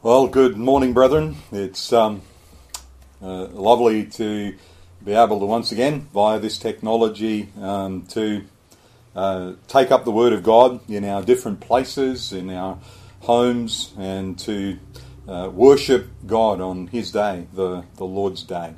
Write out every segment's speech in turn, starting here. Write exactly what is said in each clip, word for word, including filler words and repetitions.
Well, good morning, brethren. It's um, uh, lovely to be able to once again, via this technology, um, to uh, take up the Word of God in our different places, in our homes, and to uh, worship God on His day, the, the Lord's Day.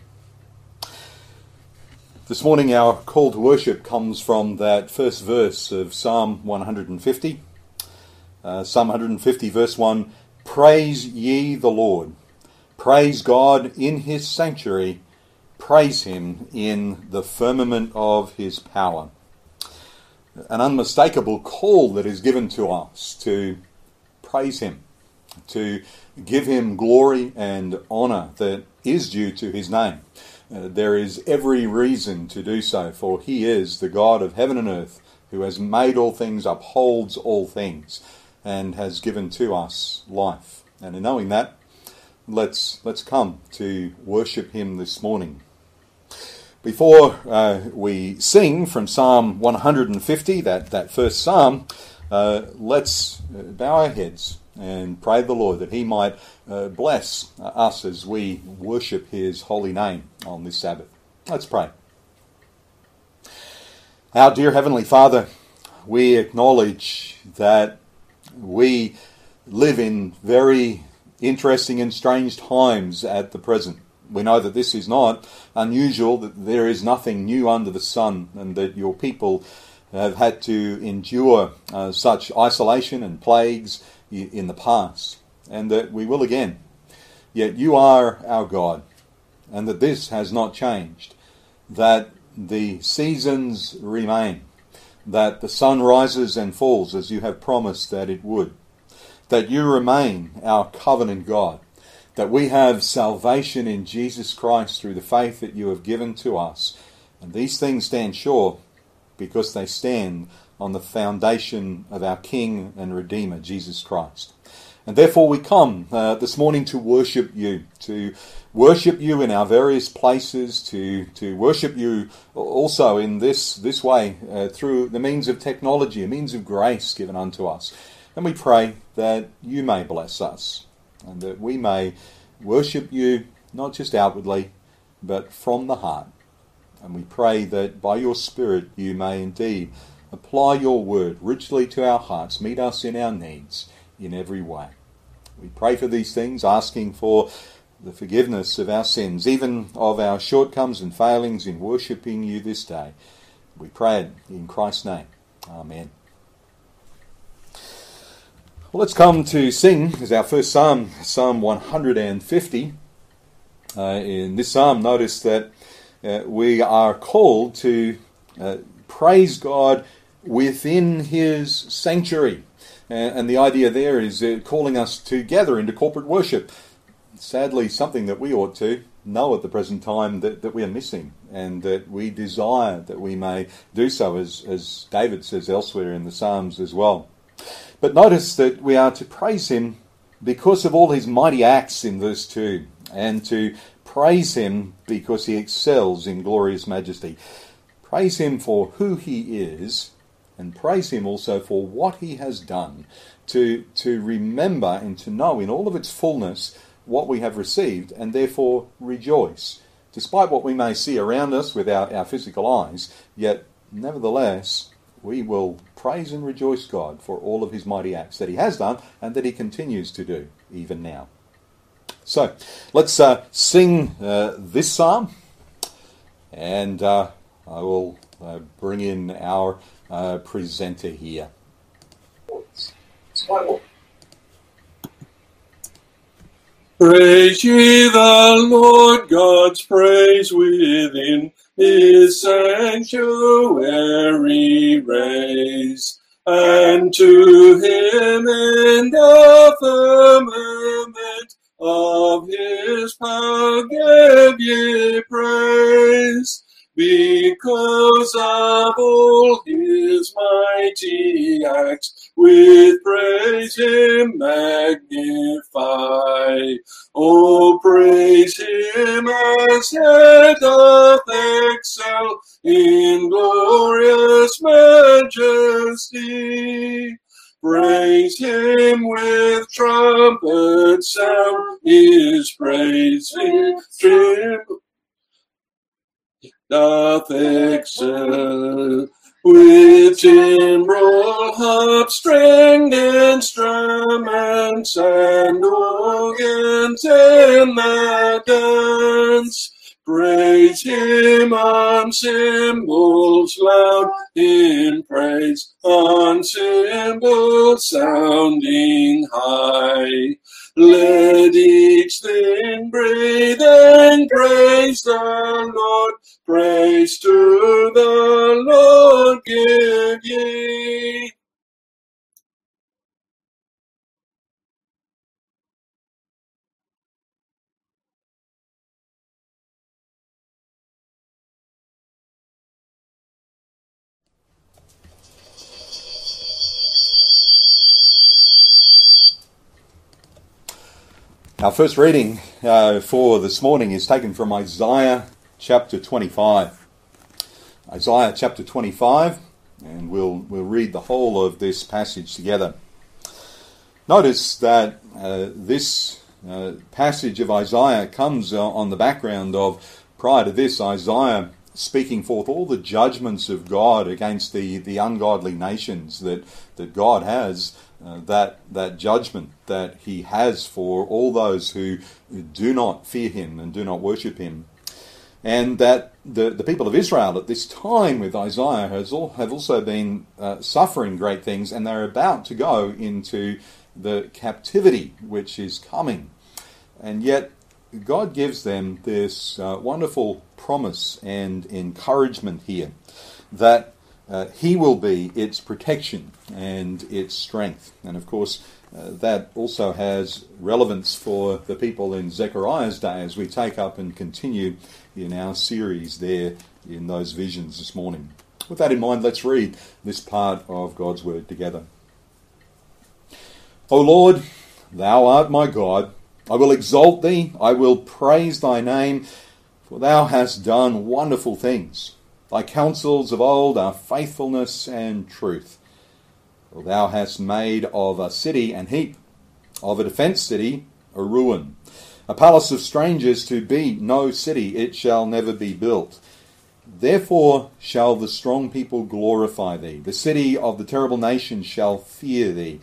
This morning our call to worship comes from that first verse of Psalm one hundred fifty. Uh, Psalm one hundred fifty, verse one, "Praise ye the Lord. Praise God in His sanctuary. Praise Him in the firmament of His power." An unmistakable call that is given to us to praise Him, to give Him glory and honour that is due to His name. Uh, there is every reason to do so, for He is the God of heaven and earth, who has made all things, upholds all things, and has given to us life. And in knowing that, let's let's come to worship Him this morning. Before uh, we sing from Psalm one hundred fifty, that, that first psalm, uh, let's bow our heads and pray the Lord that He might uh, bless us as we worship His holy name on this Sabbath. Let's pray. Our dear Heavenly Father, we acknowledge that we live in very interesting and strange times at the present. We know that this is not unusual, that there is nothing new under the sun, and that your people have had to endure uh, such isolation and plagues in the past, and that we will again. Yet you are our God, and that this has not changed, that the seasons remain, that the sun rises and falls as you have promised that it would, that you remain our covenant God, that we have salvation in Jesus Christ through the faith that you have given to us. And these things stand sure because they stand on the foundation of our King and Redeemer, Jesus Christ. And therefore we come uh, this morning to worship you, to worship you in our various places, to, to worship you also in this, this way, uh, through the means of technology, a means of grace given unto us. And we pray that you may bless us, and that we may worship you not just outwardly, but from the heart. And we pray that by your Spirit you may indeed apply your word richly to our hearts, meet us in our needs in every way. We pray for these things, asking for the forgiveness of our sins, even of our shortcomings and failings in worshipping you this day. We pray it in Christ's name. Amen. Well, let's come to sing as our first psalm, Psalm one hundred fifty. Uh, in this psalm, notice that uh, we are called to uh, praise God within His sanctuary. Uh, and the idea there is uh, calling us to gather into corporate worship. Sadly, something that we ought to know at the present time that, that we are missing, and that we desire that we may do so, as, as David says elsewhere in the Psalms as well. But notice that we are to praise Him because of all His mighty acts in verse two, and to praise Him because He excels in glorious majesty. Praise Him for who He is, and praise Him also for what He has done, to, to remember and to know in all of its fullness what we have received, and therefore rejoice. Despite what we may see around us with our, our physical eyes, yet nevertheless we will praise and rejoice God for all of His mighty acts that He has done and that He continues to do even now. So, let's uh, sing uh, this psalm, and uh, I will uh, bring in our uh, presenter here. Praise ye the Lord, God's praise within His sanctuary raise, and to Him in the firmament of His power give ye praise, because of all His mighty acts, with praise Him magnify. Oh, praise Him as He doth excel in glorious majesty. Praise him with trumpet sound, his praise him doth excel. With timbrel, harp, stringed instruments, and organs in the dance, praise him on cymbals loud, in praise on cymbals sounding high. Let each thing breathe and praise the Lord. Praise to the Lord give ye. Our first reading uh, for this morning is taken from Isaiah chapter twenty-five. Isaiah chapter twenty-five, and we'll we'll read the whole of this passage together. Notice that uh, this uh, passage of Isaiah comes uh, on the background of, prior to this, Isaiah speaking forth all the judgments of God against the, the ungodly nations that, that God has, uh, that that judgment that he has for all those who do not fear him and do not worship him. And that the, the people of Israel at this time with Isaiah has all, have also been uh, suffering great things, and they're about to go into the captivity which is coming. And yet God gives them this uh, wonderful promise and encouragement here that uh, he will be its protection and its strength. And of course, uh, that also has relevance for the people in Zechariah's day as we take up and continue in our series there in those visions this morning. With that in mind, let's read this part of God's word together. O Lord, thou art my God. I will exalt thee, I will praise thy name, for thou hast done wonderful things. Thy counsels of old are faithfulness and truth. For thou hast made of a city an heap, of a defenced city a ruin. A palace of strangers to be no city, it shall never be built. Therefore shall the strong people glorify thee. The city of the terrible nation shall fear thee.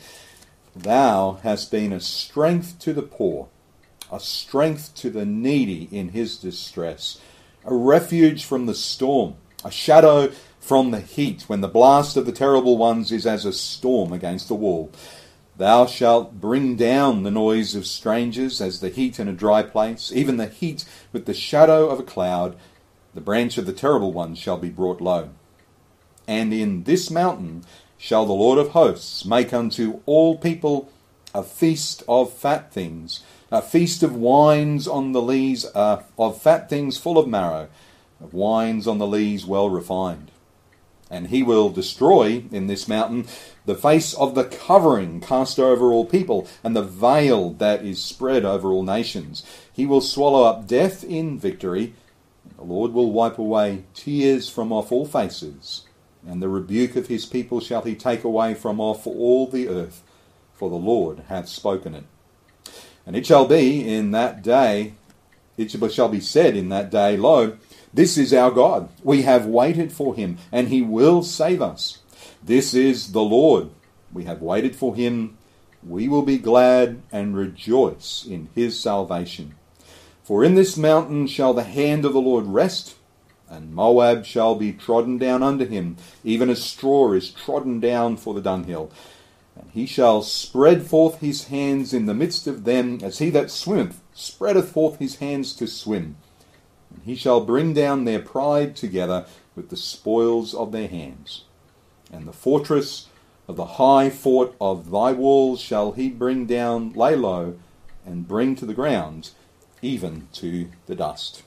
Thou hast been a strength to the poor, a strength to the needy in his distress, a refuge from the storm, a shadow from the heat, when the blast of the terrible ones is as a storm against the wall. Thou shalt bring down the noise of strangers as the heat in a dry place, even the heat with the shadow of a cloud. The branch of the terrible one shall be brought low. And in this mountain shall the Lord of hosts make unto all people a feast of fat things, a feast of wines on the lees, uh, of fat things full of marrow, of wines on the lees well refined. And he will destroy in this mountain the face of the covering cast over all people, and the veil that is spread over all nations. He will swallow up death in victory. The Lord will wipe away tears from off all faces, and the rebuke of his people shall he take away from off all the earth, for the Lord hath spoken it. And it shall be in that day, it shall be said in that day, Lo, this is our God. We have waited for him, and he will save us. This is the Lord. We have waited for him. We will be glad and rejoice in his salvation. For in this mountain shall the hand of the Lord rest, and Moab shall be trodden down under him, even as straw is trodden down for the dunghill. And he shall spread forth his hands in the midst of them, as he that swimmeth spreadeth forth his hands to swim. And he shall bring down their pride together with the spoils of their hands. And the fortress of the high fort of thy walls shall he bring down, lay low, and bring to the ground, even to the dust.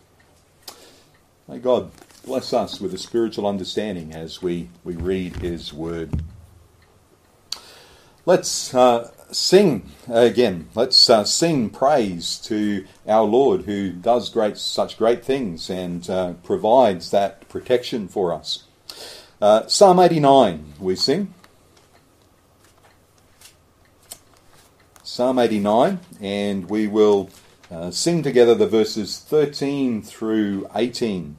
May God bless us with a spiritual understanding as we, we read his word. Let's uh, sing again. Let's uh, sing praise to our Lord, who does great, such great things and uh, provides that protection for us. Uh, Psalm eighty-nine, we sing. Psalm eighty-nine, and we will uh, sing together the verses thirteen through eighteen.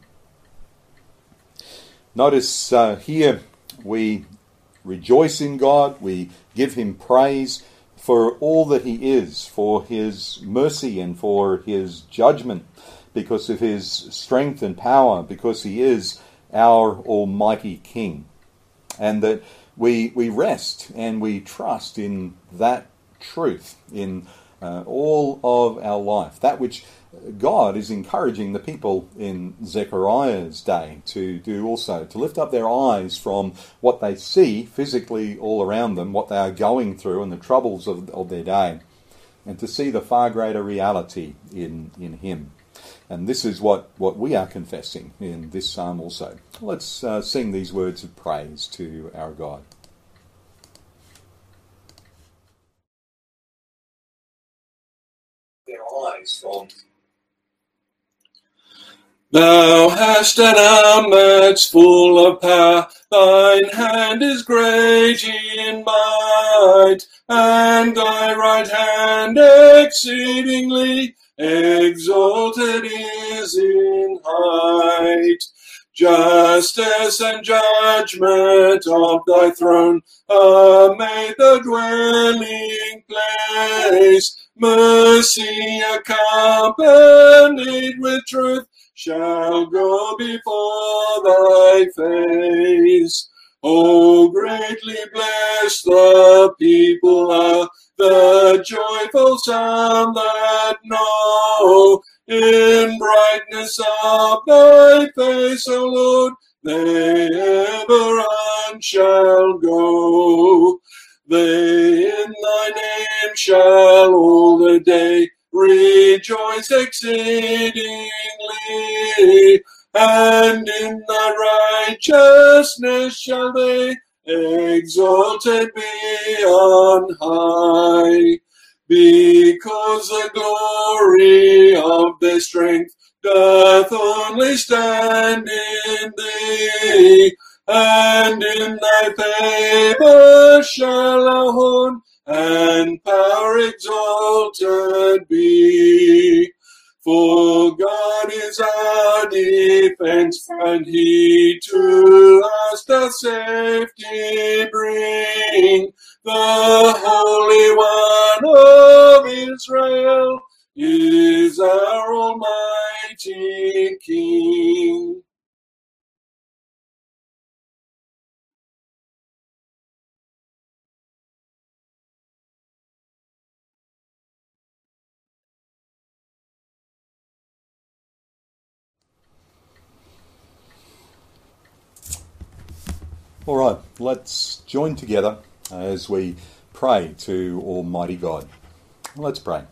Notice uh, here we rejoice in God, we give him praise for all that he is, for his mercy and for his judgment, because of his strength and power, because he is our Almighty King. And that we we rest and we trust in that truth in uh, all of our life, that which God is encouraging the people in Zechariah's day to do also, to lift up their eyes from what they see physically all around them, what they are going through and the troubles of, of their day, and to see the far greater reality in, in him. And this is what, what we are confessing in this psalm also. Let's uh, sing these words of praise to our God. Their eyes from Thou hast an arm that's full of power, thine hand is great in might, and thy right hand exceedingly exalted is in height. Justice and judgment of thy throne are made the dwelling place. Mercy accompanied with truth shall go before thy face. O greatly blessed the people are, the joyful sound that know. In brightness of thy face, O Lord, they ever on shall go. They in thy name shall all the day rejoice exceedingly, and in thy righteousness shall they exalted be on high. Because the glory of their strength doth only stand in thee, and in thy favour shall our horn and power exalted be. For God is our defence, and he to us doth safety bring. The Holy One of Israel is our Almighty King. All right, let's join together as we pray to Almighty God. Let's pray.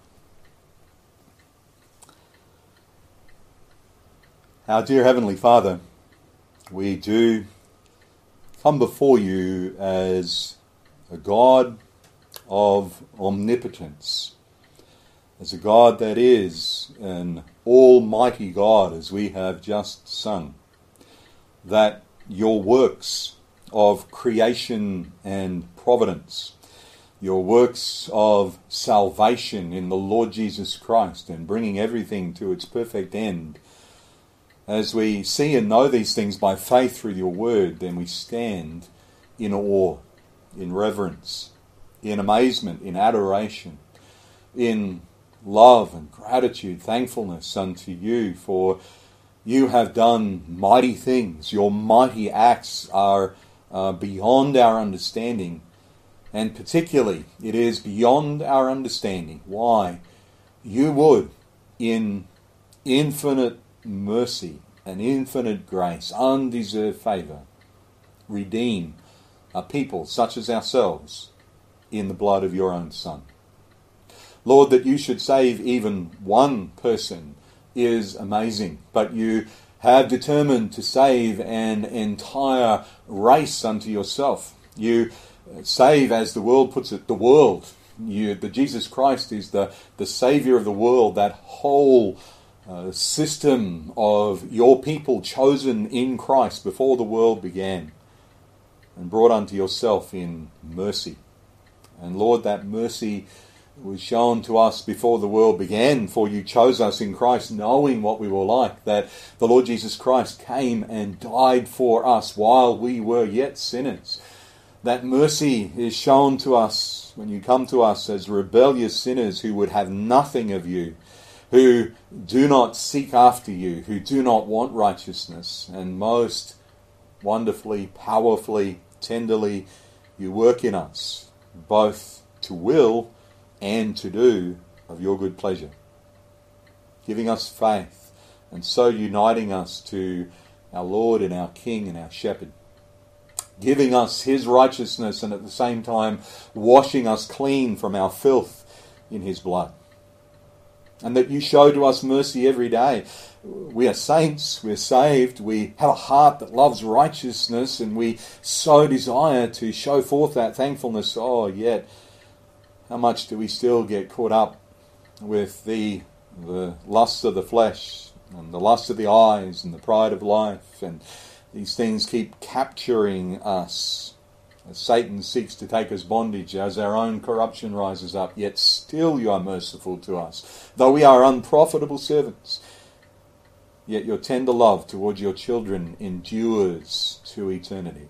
Our dear Heavenly Father, we do come before you as a God of omnipotence, as a God that is an almighty God, as we have just sung, that your works of creation and providence, your works of salvation in the Lord Jesus Christ and bringing everything to its perfect end. As we see and know these things by faith through your word, then we stand in awe, in reverence, in amazement, in adoration, in love and gratitude, thankfulness unto you, for you have done mighty things. Your mighty acts are Uh, beyond our understanding, and particularly it is beyond our understanding why you would, in infinite mercy and infinite grace, undeserved favour, redeem a people such as ourselves in the blood of your own Son. Lord, that you should save even one person is amazing, but you have determined to save an entire race unto yourself. You save, as the world puts it, the world. You, the Jesus Christ is the, the Saviour of the world, that whole uh, system of your people chosen in Christ before the world began and brought unto yourself in mercy. And Lord, that mercy was shown to us before the world began, for you chose us in Christ, knowing what we were like, that the Lord Jesus Christ came and died for us while we were yet sinners. That mercy is shown to us when you come to us as rebellious sinners who would have nothing of you, who do not seek after you, who do not want righteousness, and most wonderfully, powerfully, tenderly, you work in us, both to will and to do of your good pleasure, giving us faith, and so uniting us to our Lord and our King and our Shepherd, giving us his righteousness and at the same time washing us clean from our filth in his blood. And that you show to us mercy every day. We are saints, we're saved, we have a heart that loves righteousness, and we so desire to show forth that thankfulness. Oh, yet how much do we still get caught up with the the lusts of the flesh and the lust of the eyes and the pride of life, and these things keep capturing us as Satan seeks to take us bondage, as our own corruption rises up, yet still you are merciful to us. Though we are unprofitable servants, yet your tender love towards your children endures to eternity.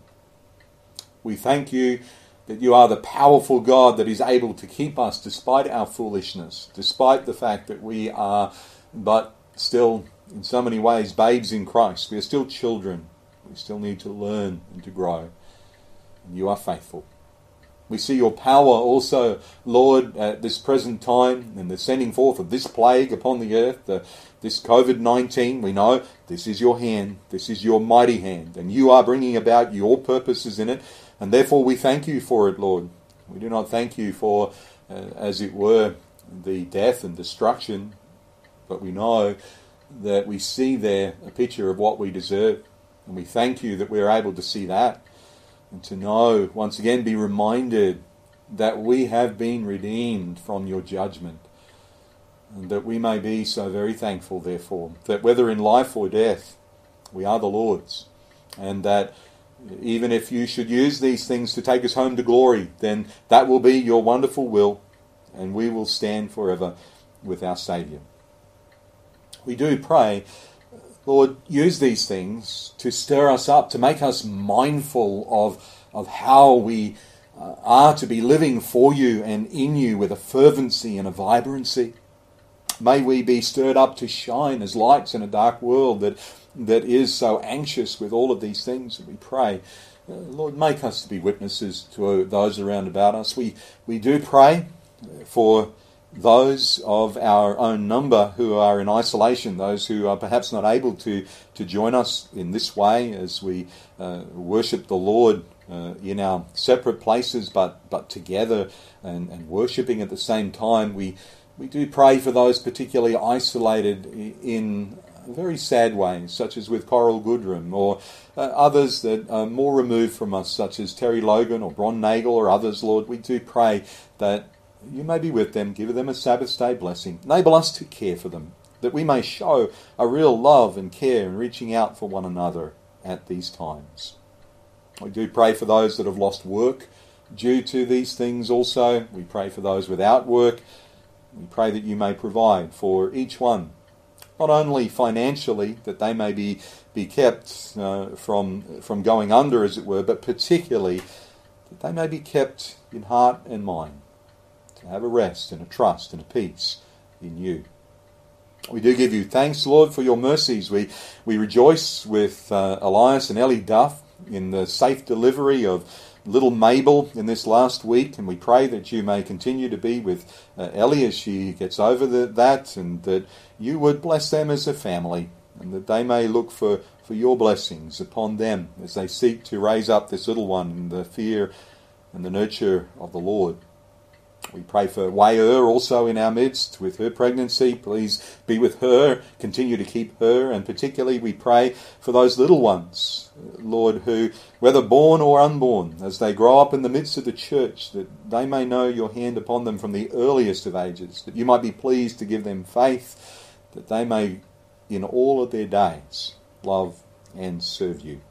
We thank you that you are the powerful God that is able to keep us despite our foolishness, despite the fact that we are but still in so many ways babes in Christ. We are still children. We still need to learn and to grow. And you are faithful. We see your power also, Lord, at this present time in the sending forth of this plague upon the earth, the, this covid nineteen. We know this is your hand, this is your mighty hand, and you are bringing about your purposes in it, and therefore we thank you for it, Lord. We do not thank you for, uh, as it were, the death and destruction, but we know that we see there a picture of what we deserve, and we thank you that we are able to see that, and to know, once again, be reminded that we have been redeemed from your judgment, and that we may be so very thankful, therefore, that whether in life or death, we are the Lord's, and that even if you should use these things to take us home to glory, then that will be your wonderful will, and we will stand forever with our Saviour. We do pray, Lord, use these things to stir us up, to make us mindful of, of how we uh, are to be living for you and in you with a fervency and a vibrancy. May we be stirred up to shine as lights in a dark world that, that is so anxious with all of these things. And we pray, uh, Lord, make us to be witnesses to those around about us. We, we do pray for those of our own number who are in isolation, those who are perhaps not able to, to join us in this way as we uh, worship the Lord uh, in our separate places, but, but together and, and worshipping at the same time. We, we do pray for those particularly isolated in very sad ways, such as with Coral Goodrum, or uh, others that are more removed from us, such as Terry Logan or Bron Nagel or others. Lord, we do pray that you may be with them, give them a Sabbath day blessing. Enable us to care for them, that we may show a real love and care in reaching out for one another at these times. We do pray for those that have lost work due to these things also. We pray for those without work. We pray that you may provide for each one, not only financially, that they may be, be kept uh, from, from going under, as it were, but particularly that they may be kept in heart and mind, to have a rest and a trust and a peace in you. We do give you thanks, Lord, for your mercies. We we rejoice with uh, Elias and Ellie Duff in the safe delivery of little Mabel in this last week, and we pray that you may continue to be with uh, Ellie as she gets over the, that, and that you would bless them as a family, and that they may look for, for your blessings upon them as they seek to raise up this little one in the fear and the nurture of the Lord. We pray for Wei Er also in our midst with her pregnancy. Please be with her, continue to keep her, and particularly we pray for those little ones, Lord, who, whether born or unborn, as they grow up in the midst of the church, that they may know your hand upon them from the earliest of ages, that you might be pleased to give them faith, that they may, in all of their days, love and serve you.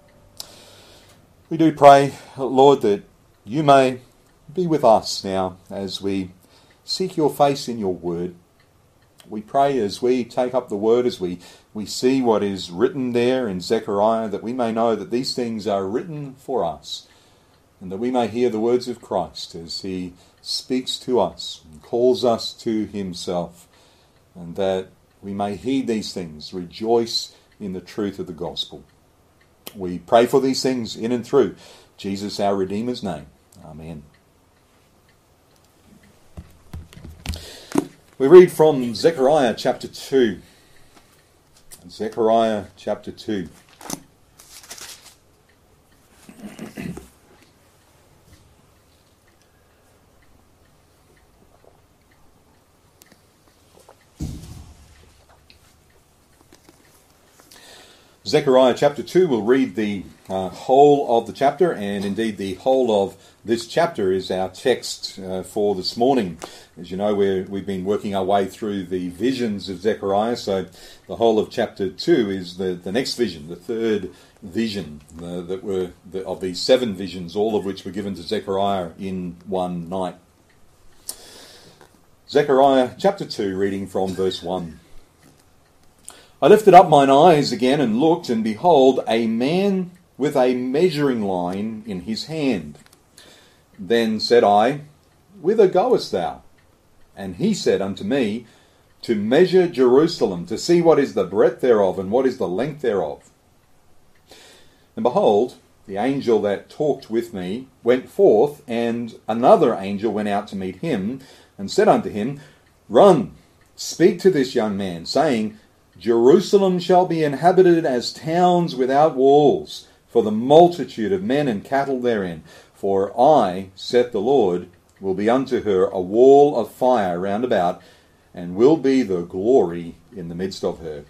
We do pray, Lord, that you may be with us now as we seek your face in your word. We pray as we take up the word, as we, we see what is written there in Zechariah, that we may know that these things are written for us, and that we may hear the words of Christ as he speaks to us and calls us to himself, and that we may heed these things, rejoice in the truth of the gospel. We pray for these things in and through Jesus our Redeemer's name. Amen. We read from Zechariah chapter two. Zechariah chapter two. Zechariah chapter two, we'll read the uh, whole of the chapter, and indeed the whole of this chapter is our text uh, for this morning. As you know, we're, we've been working our way through the visions of Zechariah, so the whole of chapter two is the, the next vision, the third vision uh, that were the, of these seven visions, all of which were given to Zechariah in one night. Zechariah chapter two, reading from verse one. I lifted up mine eyes again and looked, and behold, a man with a measuring line in his hand. Then said I, Whither goest thou? And he said unto me, To measure Jerusalem, to see what is the breadth thereof, and what is the length thereof. And behold, the angel that talked with me went forth, and another angel went out to meet him, and said unto him, Run, speak to this young man, saying, Jerusalem shall be inhabited as towns without walls, for the multitude of men and cattle therein. For I, saith the Lord, will be unto her a wall of fire round about, and will be the glory in the midst of her.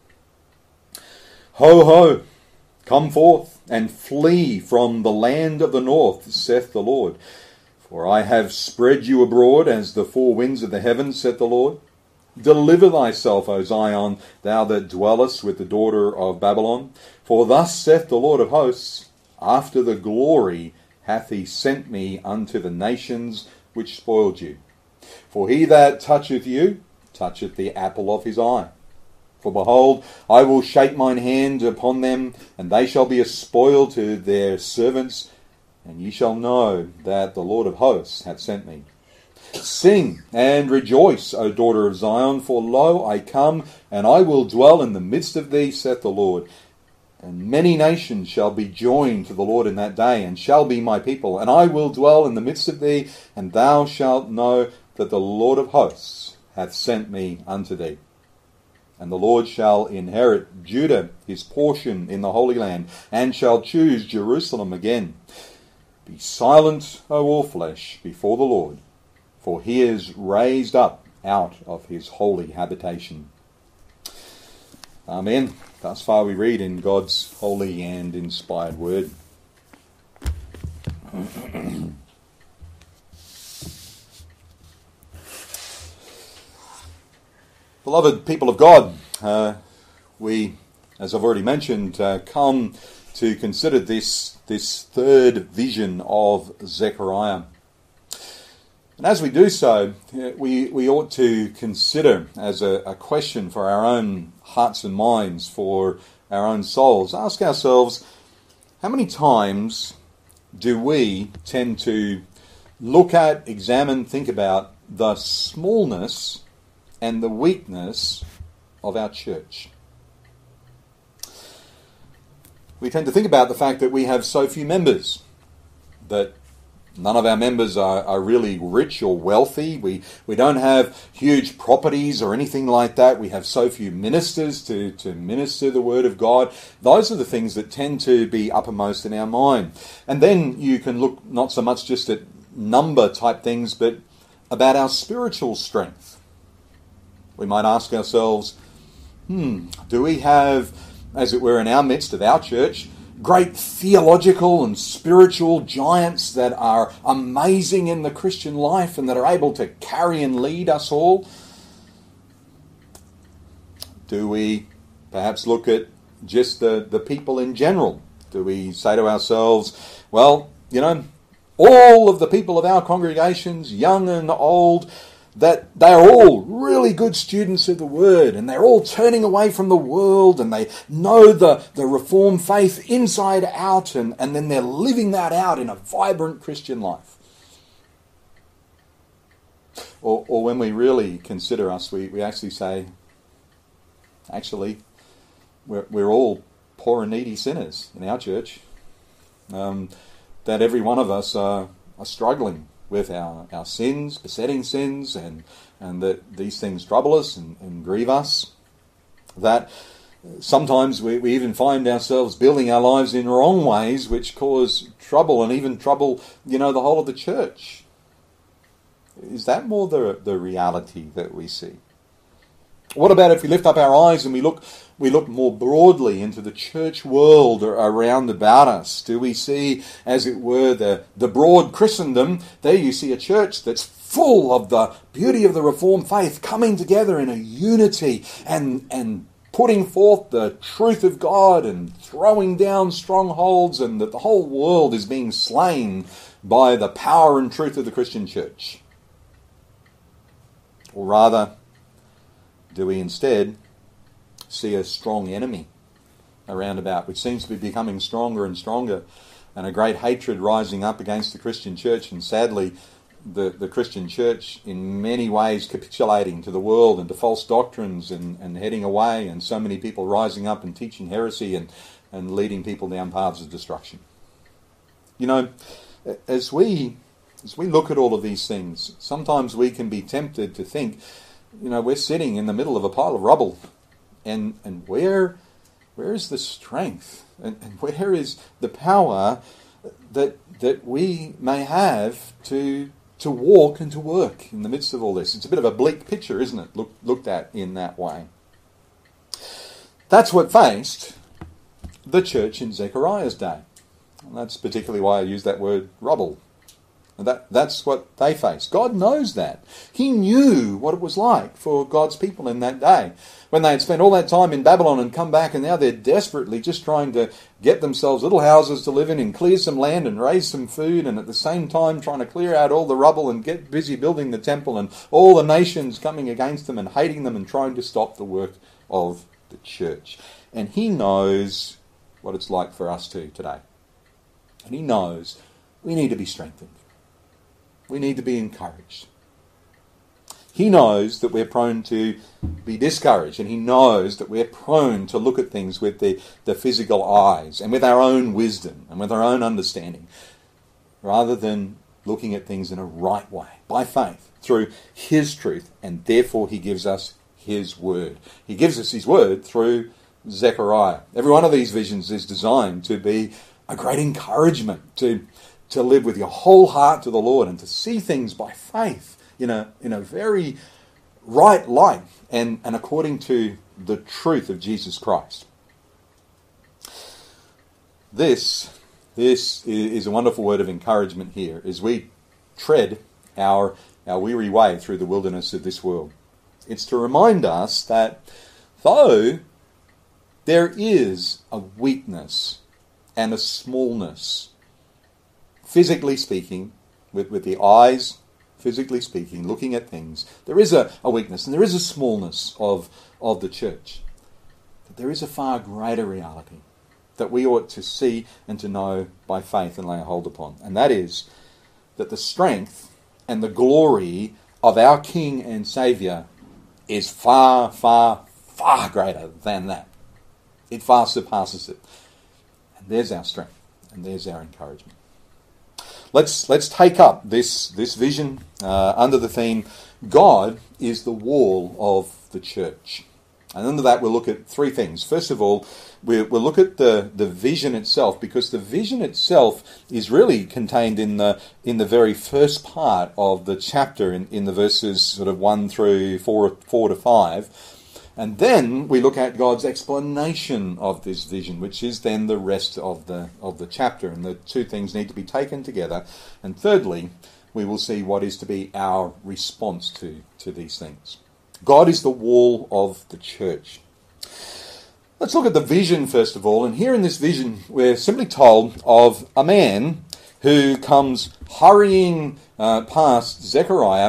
Ho, ho, come forth, and flee from the land of the north, saith the Lord. For I have spread you abroad as the four winds of the heavens, saith the Lord. Deliver thyself, O Zion, thou that dwellest with the daughter of Babylon. For thus saith the Lord of hosts, After the glory hath he sent me unto the nations which spoiled you. For he that toucheth you, toucheth the apple of his eye. For behold, I will shake mine hand upon them, and they shall be a spoil to their servants, and ye shall know that the Lord of hosts hath sent me. Sing and rejoice, O daughter of Zion, for lo, I come, and I will dwell in the midst of thee, saith the Lord. And many nations shall be joined to the Lord in that day, and shall be my people. And I will dwell in the midst of thee, and thou shalt know that the Lord of hosts hath sent me unto thee. And the Lord shall inherit Judah, his portion in the Holy Land, and shall choose Jerusalem again. Be silent, O all flesh, before the Lord, for he is raised up out of his holy habitation. Amen. Thus far we read in God's holy and inspired word. Beloved people of God, uh, we, as I've already mentioned, uh, come to consider this, this third vision of Zechariah. And as we do so, we, we ought to consider as a, a question for our own hearts and minds, for our own souls, ask ourselves, how many times do we tend to look at, examine, think about the smallness and the weakness of our church? We tend to think about the fact that we have so few members, that none of our members are, are really rich or wealthy. We we don't have huge properties or anything like that. We have so few ministers to, to minister the word of God. Those are the things that tend to be uppermost in our mind. And then you can look not so much just at number type things, but about our spiritual strength. We might ask ourselves, hmm, do we have, as it were, in our midst of our church, great theological and spiritual giants that are amazing in the Christian life and that are able to carry and lead us all? Do we perhaps look at just the, the people in general? Do we say to ourselves, well, you know, all of the people of our congregations, young and old, that they're all really good students of the Word, and they're all turning away from the world, and they know the, the Reformed faith inside out, and, and then they're living that out in a vibrant Christian life. Or, or when we really consider us, we, we actually say, actually, we're, we're all poor and needy sinners in our church. Um, that every one of us are, are struggling with our, our sins, besetting sins, and, and that these things trouble us and, and grieve us. That sometimes we, we even find ourselves building our lives in wrong ways which cause trouble, and even trouble, you know, the whole of the church. Is that more the, the reality that we see? What about if we lift up our eyes and we look we look more broadly into the church world around about us? Do we see, as it were, the, the broad Christendom? There you see a church that's full of the beauty of the Reformed faith, coming together in a unity and, and putting forth the truth of God and throwing down strongholds, and that the whole world is being slain by the power and truth of the Christian church. Or rather, do we instead see a strong enemy around about, which seems to be becoming stronger and stronger, and a great hatred rising up against the Christian church, and sadly the, the Christian church in many ways capitulating to the world and to false doctrines and, and heading away, and so many people rising up and teaching heresy and, and leading people down paths of destruction. You know, as we as we look at all of these things, sometimes we can be tempted to think, you know, we're sitting in the middle of a pile of rubble, and and where where is the strength, and, and where is the power that that we may have to to walk and to work in the midst of all this? It's a bit of a bleak picture, isn't it, look, looked at in that way? That's what faced the church in Zechariah's day. And that's particularly why I use that word rubble. That, that's what they faced. God knows that. He knew what it was like for God's people in that day, when they had spent all that time in Babylon and come back, and now they're desperately just trying to get themselves little houses to live in and clear some land and raise some food, and at the same time trying to clear out all the rubble and get busy building the temple, and all the nations coming against them and hating them and trying to stop the work of the church. And he knows what it's like for us too today. And he knows we need to be strengthened. We need to be encouraged. He knows that we're prone to be discouraged, and he knows that we're prone to look at things with the, the physical eyes and with our own wisdom and with our own understanding, rather than looking at things in a right way, by faith, through his truth, and therefore he gives us his word. He gives us his word through Zechariah. Every one of these visions is designed to be a great encouragement to to live with your whole heart to the Lord, and to see things by faith in a in a very right light, and, and according to the truth of Jesus Christ. This, this is a wonderful word of encouragement here as we tread our, our weary way through the wilderness of this world. It's to remind us that though there is a weakness and a smallness, physically speaking, with, with the eyes, physically speaking, looking at things, there is a, a weakness and there is a smallness of, of the church. But there is a far greater reality that we ought to see and to know by faith and lay a hold upon. And that is that the strength and the glory of our King and Saviour is far, far, far greater than that. It far surpasses it. And there's our strength, and there's our encouragement. Let's let's take up this this vision uh, under the theme, God is the wall of the church. And under that we'll look at three things. First of all, we'll, we'll look at the, the vision itself, because the vision itself is really contained in the in the very first part of the chapter, in, in the verses sort of one through four, four to five. And then we look at God's explanation of this vision, which is then the rest of the of the chapter. And the two things need to be taken together. And thirdly, we will see what is to be our response to, to these things. God is the wall of the church. Let's look at the vision first of all. And here in this vision, we're simply told of a man who comes hurrying uh, past Zechariah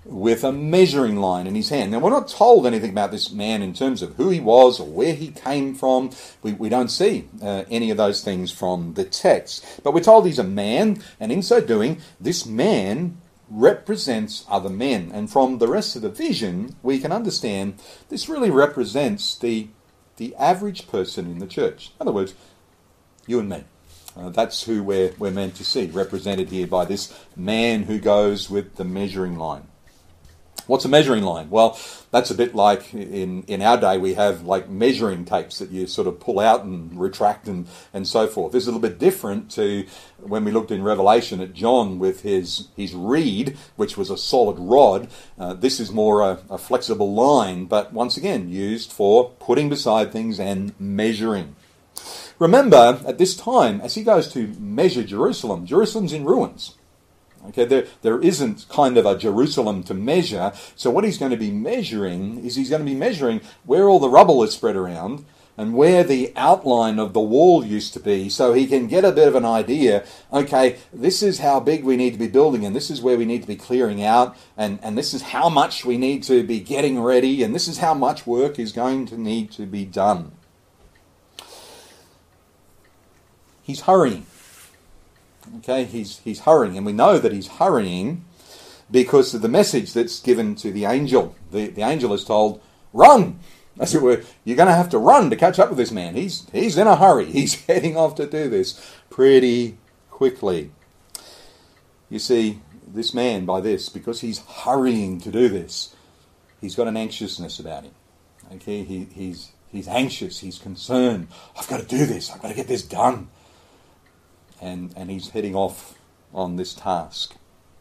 with a measuring line in his hand. Now, we're not told anything about this man in terms of who he was or where he came from. We, we don't see uh, any of those things from the text. But we're told he's a man, and in so doing, this man represents other men. And from the rest of the vision, we can understand this really represents the, the average person in the church. In other words, you and me. Uh, that's who we're, we're meant to see, represented here by this man who goes with the measuring line. What's a measuring line? Well, that's a bit like in, in our day we have like measuring tapes that you sort of pull out and retract and, and so forth. This is a little bit different to when we looked in Revelation at John with his, his reed, which was a solid rod. Uh, this is more a, a flexible line, but once again used for putting beside things and measuring. Remember, at this time, as he goes to measure Jerusalem, Jerusalem's in ruins. Okay, there, there isn't kind of a Jerusalem to measure. So what he's going to be measuring is he's going to be measuring where all the rubble is spread around and where the outline of the wall used to be, so he can get a bit of an idea. Okay, this is how big we need to be building, and this is where we need to be clearing out, and, and this is how much we need to be getting ready, and this is how much work is going to need to be done. He's hurrying. Okay, he's he's hurrying, and we know that he's hurrying because of the message that's given to the angel. The the angel is told, "Run!" As it were, you're going to have to run to catch up with this man. He's he's in a hurry. He's heading off to do this pretty quickly. You see, this man, by this, because he's hurrying to do this, he's got an anxiousness about him. Okay, he he's he's anxious. He's concerned. I've got to do this. I've got to get this done. And, and he's heading off on this task.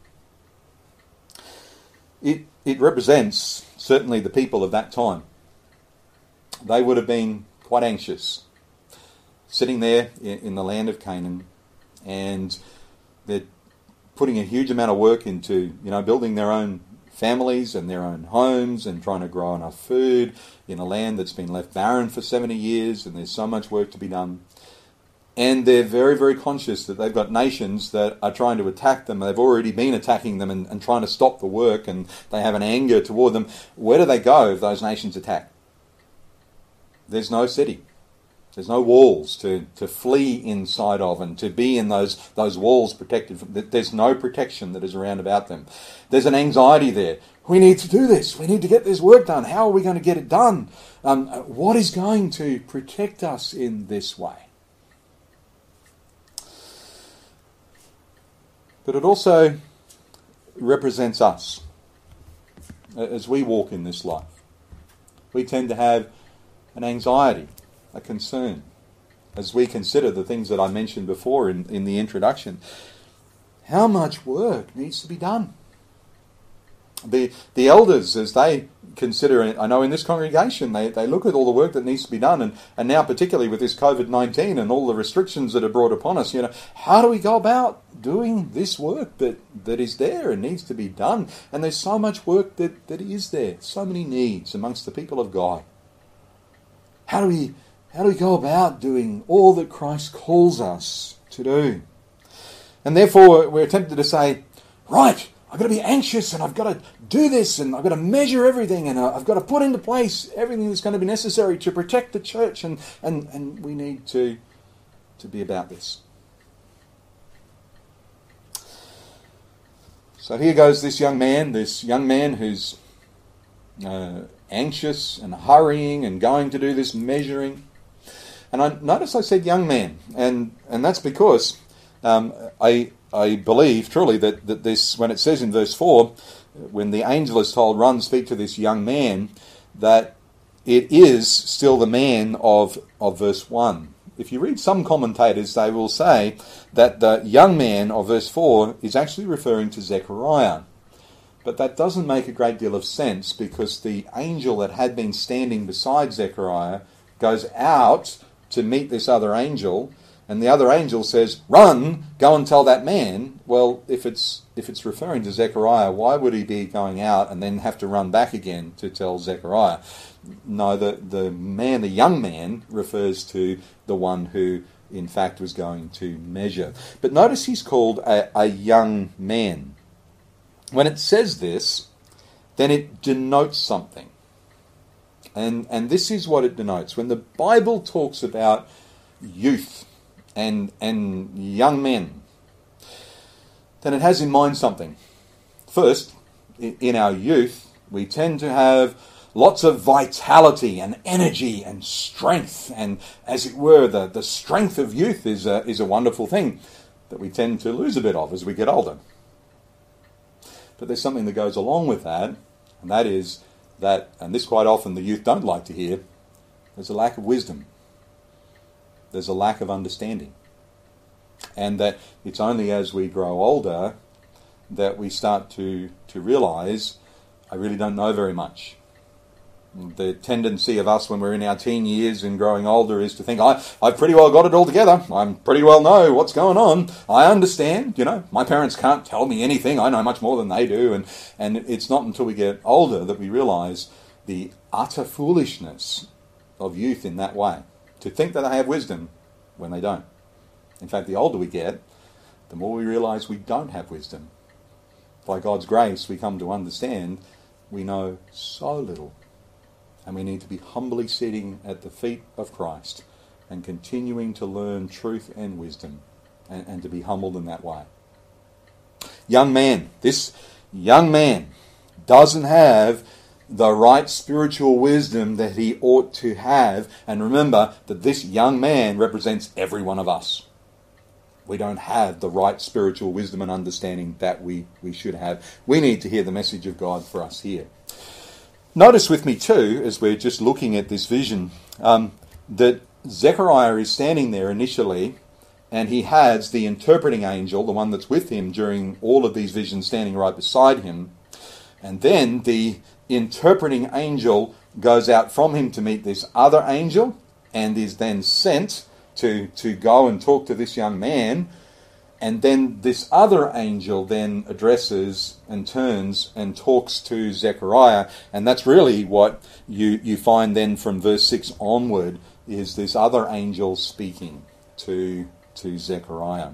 It, it represents certainly the people of that time. They would have been quite anxious, sitting there in, in the land of Canaan, and they're putting a huge amount of work into, you know, building their own families and their own homes and trying to grow enough food in a land that's been left barren for seventy years, and there's so much work to be done. And they're very, very conscious that they've got nations that are trying to attack them. They've already been attacking them and, and trying to stop the work, and they have an anger toward them. Where do they go if those nations attack? There's no city. There's no walls to, to flee inside of and to be in those, those walls protected. From. There's no protection that is around about them. There's an anxiety there. We need to do this. We need to get this work done. How are we going to get it done? Um, what is going to protect us in this way? But it also represents us as we walk in this life. We tend to have an anxiety, a concern, as we consider the things that I mentioned before in, in the introduction. How much work needs to be done? The the elders, as they consider, I know in this congregation, they, they look at all the work that needs to be done, and, and now particularly with this covid nineteen and all the restrictions that are brought upon us, you know, how do we go about doing this work that, that is there and needs to be done? And there's so much work that, that is there, so many needs amongst the people of God. How do we how do we go about doing all that Christ calls us to do? And therefore we're tempted to say, right, I've got to be anxious, and I've got to do this, and I've got to measure everything, and I've got to put into place everything that's going to be necessary to protect the church, and, and, and we need to, to be about this. So here goes this young man, this young man who's uh, anxious and hurrying and going to do this measuring. And I notice I said young man, and, and that's because um, I... I believe truly that, that this, when it says in verse four, when the angel is told, run, speak to this young man, that it is still the man of, of verse one. If you read some commentators, they will say that the young man of verse four is actually referring to Zechariah. But that doesn't make a great deal of sense, because the angel that had been standing beside Zechariah goes out to meet this other angel, and the other angel says, run, go and tell that man. Well, if it's if it's referring to Zechariah, why would he be going out and then have to run back again to tell Zechariah? No, the, the man, the young man, refers to the one who, in fact, was going to measure. But notice he's called a, a young man. When it says this, then it denotes something. And, and this is what it denotes. When the Bible talks about youth and, and young men, then it has in mind something. First, in our youth, we tend to have lots of vitality and energy and strength. And as it were, the, the strength of youth is a, is a wonderful thing that we tend to lose a bit of as we get older. But there's something that goes along with that, and that is that, and this quite often the youth don't like to hear, there's a lack of wisdom. There's a lack of understanding. And that it's only as we grow older that we start to, to realise, I really don't know very much. The tendency of us when we're in our teen years and growing older is to think, I, I've pretty well got it all together. I pretty well know what's going on. I understand, you know, my parents can't tell me anything. I know much more than they do. And, and it's not until we get older that we realise the utter foolishness of youth in that way. To think that they have wisdom when they don't. In fact, the older we get, the more we realise we don't have wisdom. By God's grace, we come to understand we know so little. And we need to be humbly sitting at the feet of Christ and continuing to learn truth and wisdom and, and to be humbled in that way. Young man, this young man doesn't have the right spiritual wisdom that he ought to have. And remember that this young man represents every one of us. We don't have the right spiritual wisdom and understanding that we, we should have. We need to hear the message of God for us here. Notice with me too, as we're just looking at this vision, um, that Zechariah is standing there initially, and he has the interpreting angel, the one that's with him during all of these visions, standing right beside him. And then the interpreting angel goes out from him to meet this other angel, and is then sent to, to go and talk to this young man. And then this other angel then addresses and turns and talks to Zechariah. And that's really what you, you find then from verse six onward, is this other angel speaking to, to Zechariah.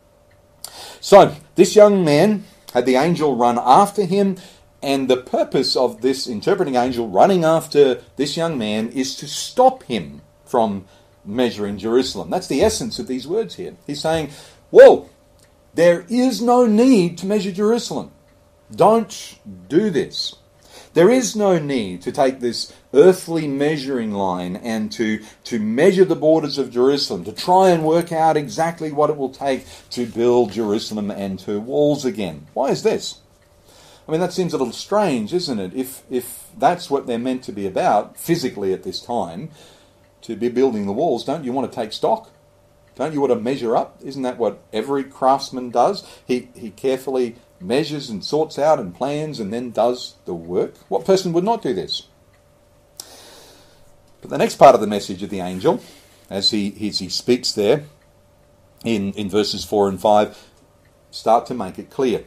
So, this young man had the angel run after him, and the purpose of this interpreting angel running after this young man is to stop him from measuring Jerusalem. That's the essence of these words here. He's saying, whoa, there is no need to measure Jerusalem. Don't do this. There is no need to take this earthly measuring line and to, to measure the borders of Jerusalem, to try and work out exactly what it will take to build Jerusalem and her walls again. Why is this? I mean, that seems a little strange, isn't it? If, if that's what they're meant to be about physically at this time, to be building the walls, don't you want to take stock? Don't you want to measure up? Isn't that what every craftsman does? He he carefully measures and sorts out and plans and then does the work. What person would not do this? But the next part of the message of the angel, as he, as he speaks there in, in verses four and five, start to make it clear.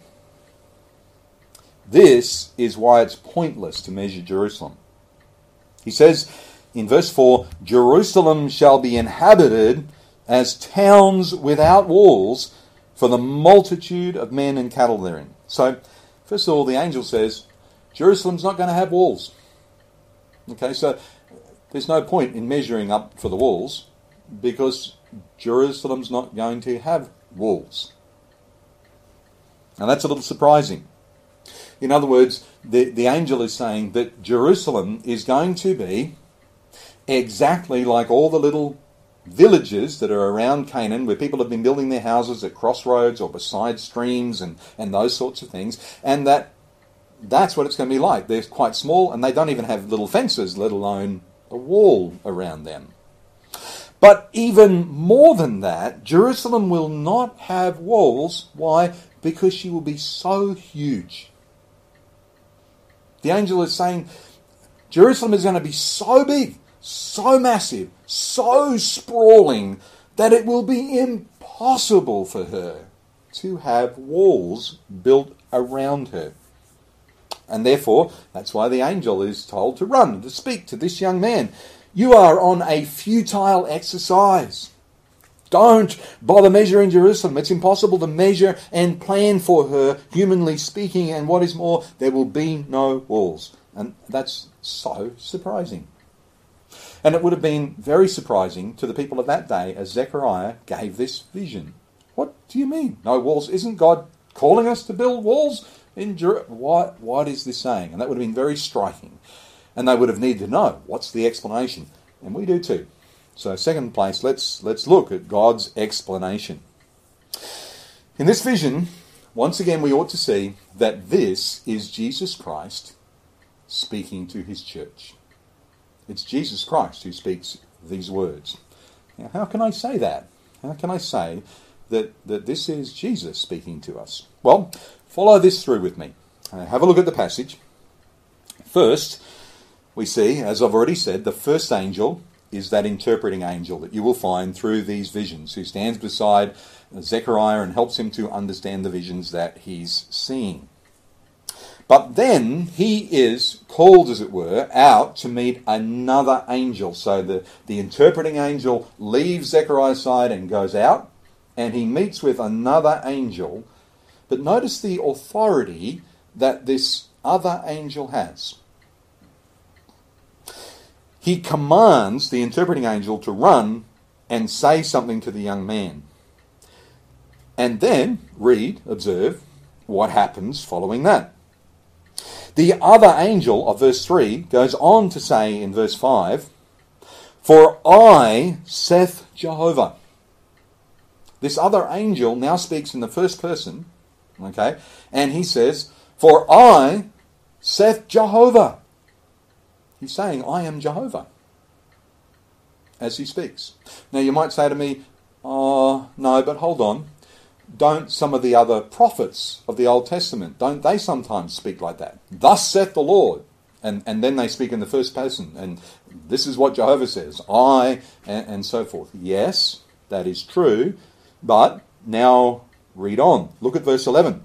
This is why it's pointless to measure Jerusalem. He says in verse four, Jerusalem shall be inhabited as towns without walls for the multitude of men and cattle therein. So, first of all, the angel says, Jerusalem's not going to have walls. Okay, so there's no point in measuring up for the walls because Jerusalem's not going to have walls. Now that's a little surprising. In other words, the, the angel is saying that Jerusalem is going to be exactly like all the little villages that are around Canaan, where people have been building their houses at crossroads or beside streams and, and those sorts of things, and that that's what it's going to be like. They're quite small, and they don't even have little fences, let alone a wall around them. But even more than that, Jerusalem will not have walls. Why? Because she will be so huge. The angel is saying Jerusalem is going to be so big, so massive, so sprawling, that it will be impossible for her to have walls built around her. And therefore, that's why the angel is told to run, to speak to this young man. You are on a futile exercise. Don't bother measuring Jerusalem. It's impossible to measure and plan for her, humanly speaking, and what is more, there will be no walls. And that's so surprising. And it would have been very surprising to the people of that day as Zechariah gave this vision. What do you mean? No walls? Isn't God calling us to build walls in Jerusalem? What, what is this saying? And that would have been very striking. And they would have needed to know, what's the explanation? And we do too. So second place, let's let's look at God's explanation. In this vision, once again we ought to see that this is Jesus Christ speaking to his church. It's Jesus Christ who speaks these words. Now, how can I say that? How can I say that, that this is Jesus speaking to us? Well, follow this through with me. Uh, have a look at the passage. First, we see, as I've already said, the first angel is that interpreting angel that you will find through these visions, who stands beside Zechariah and helps him to understand the visions that he's seeing. But then he is called, as it were, out to meet another angel. So the, the interpreting angel leaves Zechariah's side and goes out, and he meets with another angel. But notice the authority that this other angel has. He commands the interpreting angel to run and say something to the young man. And then, read, observe, what happens following that. The other angel of verse three goes on to say in verse five, "For I, saith Jehovah." This other angel now speaks in the first person, okay, and he says, "For I, saith Jehovah." He's saying, I am Jehovah, as he speaks. Now you might say to me, oh, no, but hold on. Don't some of the other prophets of the Old Testament, don't they sometimes speak like that? Thus saith the Lord. And, and then they speak in the first person. And this is what Jehovah says. I, and, and so forth. Yes, that is true. But now read on. Look at verse eleven.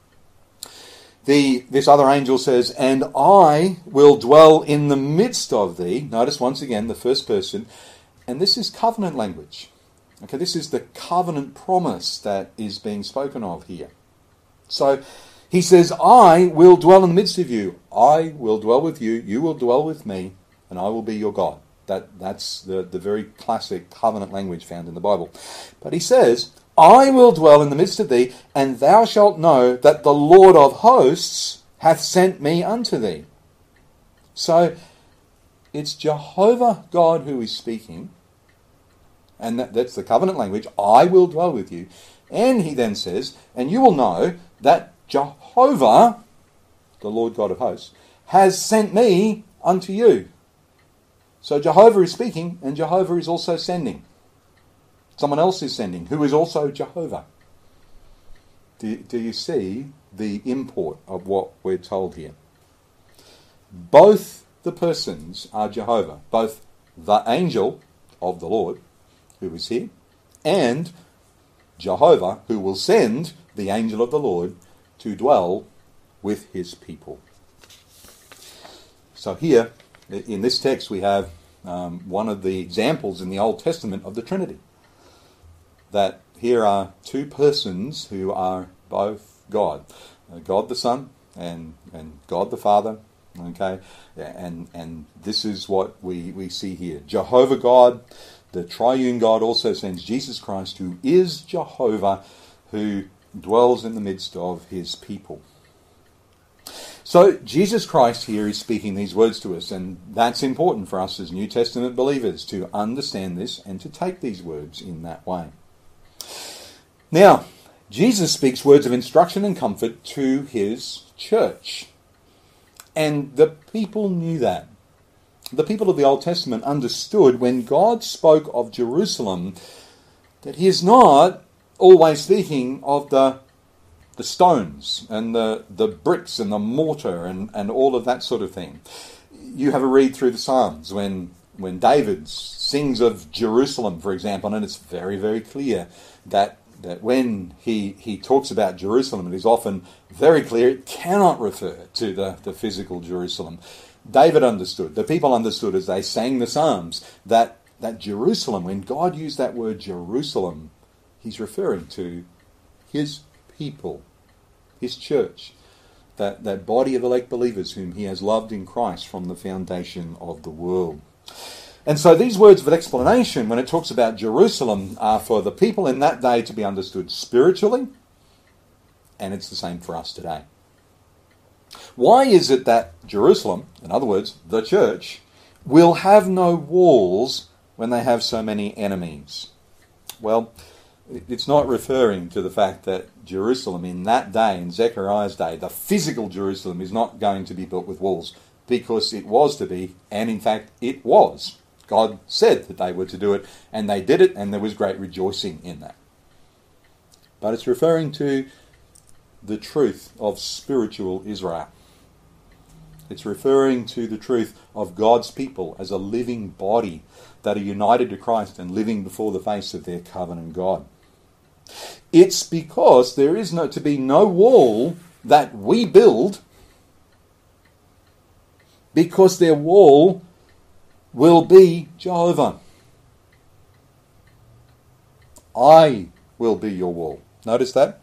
The, this other angel says, "And I will dwell in the midst of thee." Notice once again the first person. And this is covenant language. Okay, this is the covenant promise that is being spoken of here. So he says, I will dwell in the midst of you. I will dwell with you. You will dwell with me. And I will be your God. That, that's the, the very classic covenant language found in the Bible. But he says, I will dwell in the midst of thee, and thou shalt know that the Lord of hosts hath sent me unto thee. So it's Jehovah God who is speaking. And that, that's the covenant language. I will dwell with you. And he then says, and you will know that Jehovah, the Lord God of hosts, has sent me unto you. So Jehovah is speaking, and Jehovah is also sending. Someone else is sending, who is also Jehovah. Do, do you see the import of what we're told here? Both the persons are Jehovah. Both the angel of the Lord, who is here, and Jehovah, who will send the angel of the Lord to dwell with his people. So here, in this text, we have um, one of the examples in the Old Testament of the Trinity. That here are two persons who are both God. Uh, God the Son and, and God the Father. Okay, and and this is what we, we see here. Jehovah God, the triune God, also sends Jesus Christ, who is Jehovah, who dwells in the midst of his people. So Jesus Christ here is speaking these words to us, and that's important for us as New Testament believers to understand this and to take these words in that way. Now, Jesus speaks words of instruction and comfort to his church. And the people knew that. The people of the Old Testament understood when God spoke of Jerusalem that he is not always speaking of the the stones and the, the bricks and the mortar and, and all of that sort of thing. You have a read through the Psalms when when David sings of Jerusalem, for example, and it's very, very clear that that when he, he talks about Jerusalem, it is often very clear it cannot refer to the, the physical Jerusalem. David understood, the people understood as they sang the Psalms, that that Jerusalem, when God used that word Jerusalem, he's referring to his people, his church, that, that body of elect believers whom he has loved in Christ from the foundation of the world. And so these words of explanation, when it talks about Jerusalem, are for the people in that day to be understood spiritually, and it's the same for us today. Why is it that Jerusalem, in other words, the church, will have no walls when they have so many enemies? Well, it's not referring to the fact that Jerusalem in that day, in Zechariah's day, the physical Jerusalem is not going to be built with walls, because it was to be, and in fact it was. God said that they were to do it, and they did it, and there was great rejoicing in that. But it's referring to the truth of spiritual Israel. It's referring to the truth of God's people as a living body that are united to Christ and living before the face of their covenant God. It's because there is no to be no wall that we build, because their wall will be Jehovah. I will be your wall. Notice that?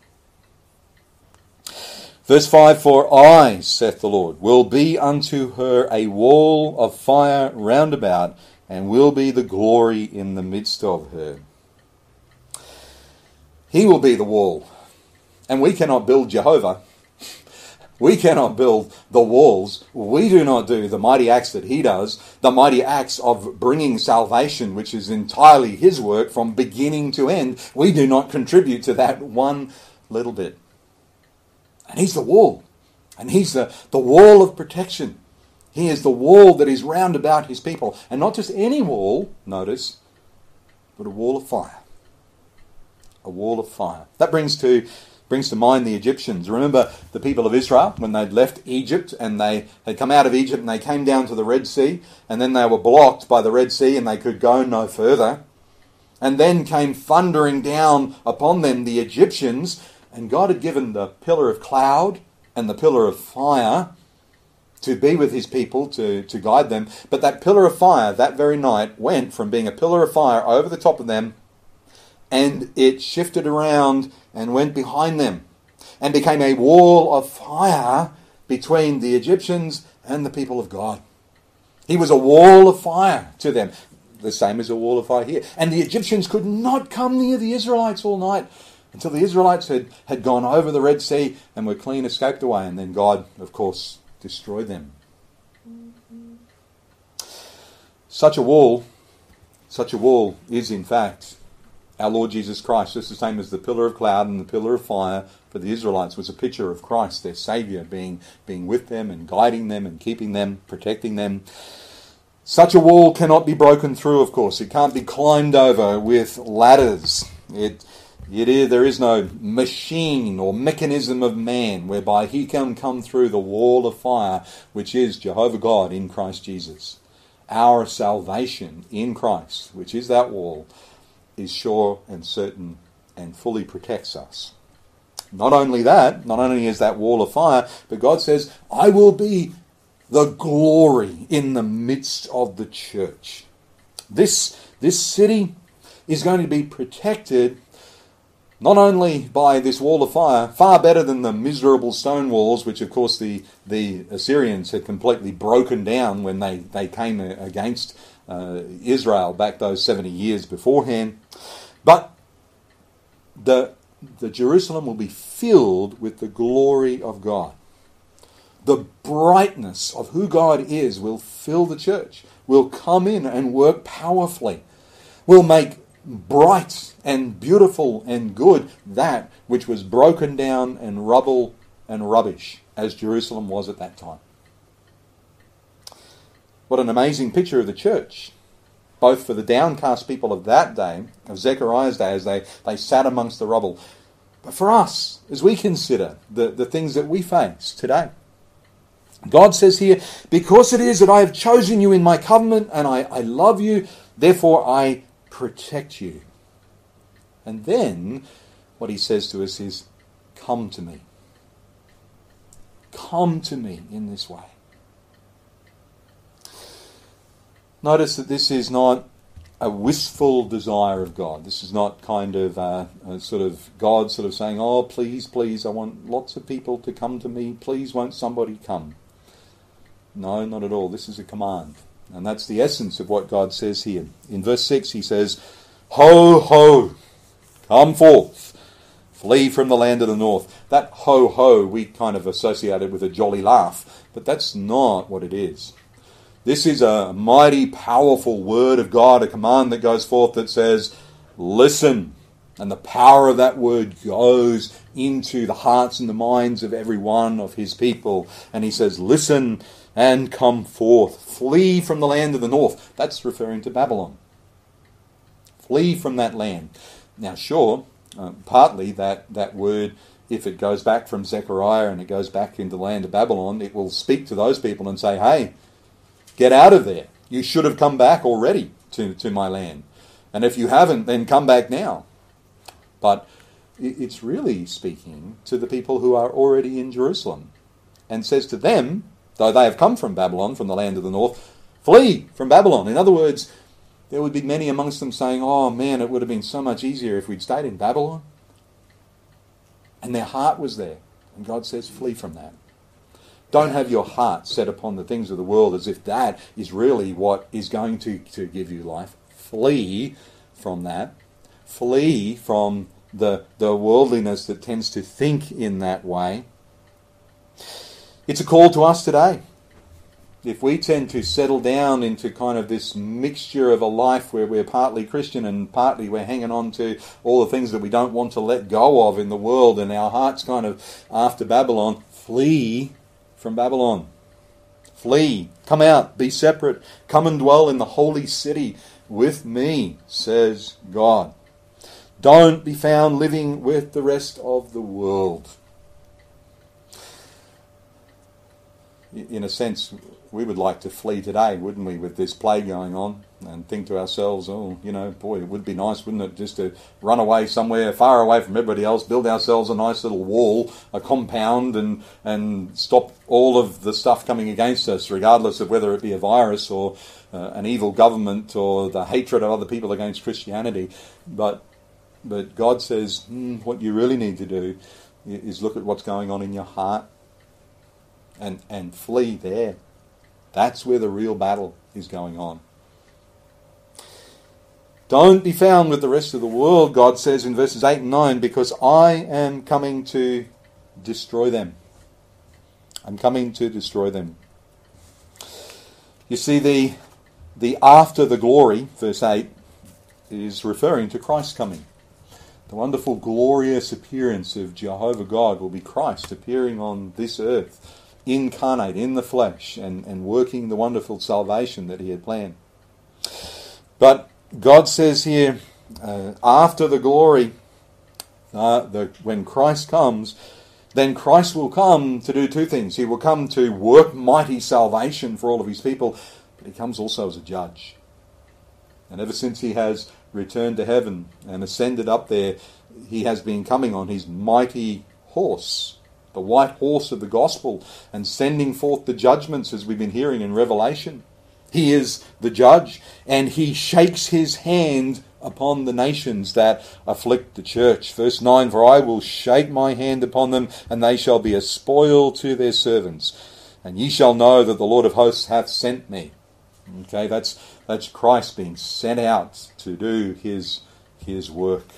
Verse five, for I, saith the Lord, will be unto her a wall of fire round about, and will be the glory in the midst of her. He will be the wall. And we cannot build Jehovah. We cannot build the walls. We do not do the mighty acts that he does, the mighty acts of bringing salvation, which is entirely his work from beginning to end. We do not contribute to that one little bit. And he's the wall. And he's the, the wall of protection. He is the wall that is round about his people. And not just any wall, notice, but a wall of fire. A wall of fire. That brings to brings to mind the Egyptians. Remember the people of Israel when they'd left Egypt and they had come out of Egypt and they came down to the Red Sea, and then they were blocked by the Red Sea and they could go no further. And then came thundering down upon them the Egyptians, and God had given the pillar of cloud and the pillar of fire to be with his people, to, to guide them. But that pillar of fire that very night went from being a pillar of fire over the top of them, and it shifted around and went behind them and became a wall of fire between the Egyptians and the people of God. He was a wall of fire to them, the same as a wall of fire here. And the Egyptians could not come near the Israelites all night until the Israelites had, had gone over the Red Sea and were clean, escaped away. And then God, of course, destroyed them. Such a wall, such a wall is in fact our Lord Jesus Christ. Just the same as the pillar of cloud and the pillar of fire for the Israelites was a picture of Christ, their Saviour, being, being with them and guiding them and keeping them, protecting them. Such a wall cannot be broken through, of course. It can't be climbed over with ladders. It, it is, there is no machine or mechanism of man whereby he can come through the wall of fire, which is Jehovah God in Christ Jesus. Our salvation in Christ, which is that wall, is sure and certain and fully protects us. Not only that, not only is that wall of fire, but God says, I will be the glory in the midst of the church. This, this city is going to be protected not only by this wall of fire, far better than the miserable stone walls, which of course the, the Assyrians had completely broken down when they, they came against Uh, Israel back those seventy years beforehand. But the, the Jerusalem will be filled with the glory of God. The brightness of who God is will fill the church, will come in and work powerfully, will make bright and beautiful and good that which was broken down and rubble and rubbish as Jerusalem was at that time. What an amazing picture of the church, both for the downcast people of that day, of Zechariah's day, as they, they sat amongst the rubble, but for us, as we consider the, the things that we face today. God says here, because it is that I have chosen you in my covenant and I, I love you, therefore I protect you. And then what he says to us is, come to me. Come to me in this way. Notice that this is not a wistful desire of God. This is not kind of uh, a sort of God sort of saying, oh, please, please, I want lots of people to come to me. Please, won't somebody come? No, not at all. This is a command. And that's the essence of what God says here. In verse six, he says, ho, ho, come forth, flee from the land of the north. That ho, ho, we kind of associated with a jolly laugh, but that's not what it is. This is a mighty, powerful word of God, a command that goes forth that says, listen. And the power of that word goes into the hearts and the minds of every one of his people. And he says, listen and come forth. Flee from the land of the north. That's referring to Babylon. Flee from that land. Now, sure, uh, partly that, that word, if it goes back from Zechariah and it goes back into the land of Babylon, it will speak to those people and say, hey, get out of there. You should have come back already to, to my land. And if you haven't, then come back now. But it's really speaking to the people who are already in Jerusalem and says to them, though they have come from Babylon, from the land of the north, flee from Babylon. In other words, there would be many amongst them saying, oh man, it would have been so much easier if we'd stayed in Babylon. And their heart was there. And God says, flee from that. Don't have your heart set upon the things of the world as if that is really what is going to, to give you life. Flee from that. Flee from the, the worldliness that tends to think in that way. It's a call to us today. If we tend to settle down into kind of this mixture of a life where we're partly Christian and partly we're hanging on to all the things that we don't want to let go of in the world, and our heart's kind of after Babylon, flee from Babylon. Flee. Come out. Be separate. Come and dwell in the holy city with me, says God. Don't be found living with the rest of the world. In a sense, we would like to flee today, wouldn't we, with this plague going on, and think to ourselves, oh, you know, boy, it would be nice, wouldn't it, just to run away somewhere far away from everybody else, build ourselves a nice little wall, a compound, and and stop all of the stuff coming against us, regardless of whether it be a virus or uh, an evil government or the hatred of other people against Christianity. But but God says, hmm, what you really need to do is look at what's going on in your heart and and flee there. That's where the real battle is going on. Don't be found with the rest of the world, God says in verses eight and nine, because I am coming to destroy them. I'm coming to destroy them. You see, the, the after the glory, verse eight, is referring to Christ coming. The wonderful, glorious appearance of Jehovah God will be Christ appearing on this earth, incarnate in the flesh and, and working the wonderful salvation that he had planned. But God says here, uh, after the glory, uh, the, when Christ comes, then Christ will come to do two things. He will come to work mighty salvation for all of his people, but he comes also as a judge. And ever since he has returned to heaven and ascended up there, he has been coming on his mighty horse, the white horse of the gospel, and sending forth the judgments as we've been hearing in Revelation. He is the judge, and he shakes his hand upon the nations that afflict the church. Verse nine, for I will shake my hand upon them, and they shall be a spoil to their servants. And ye shall know that the Lord of hosts hath sent me. Okay, that's that's Christ being sent out to do his, his work.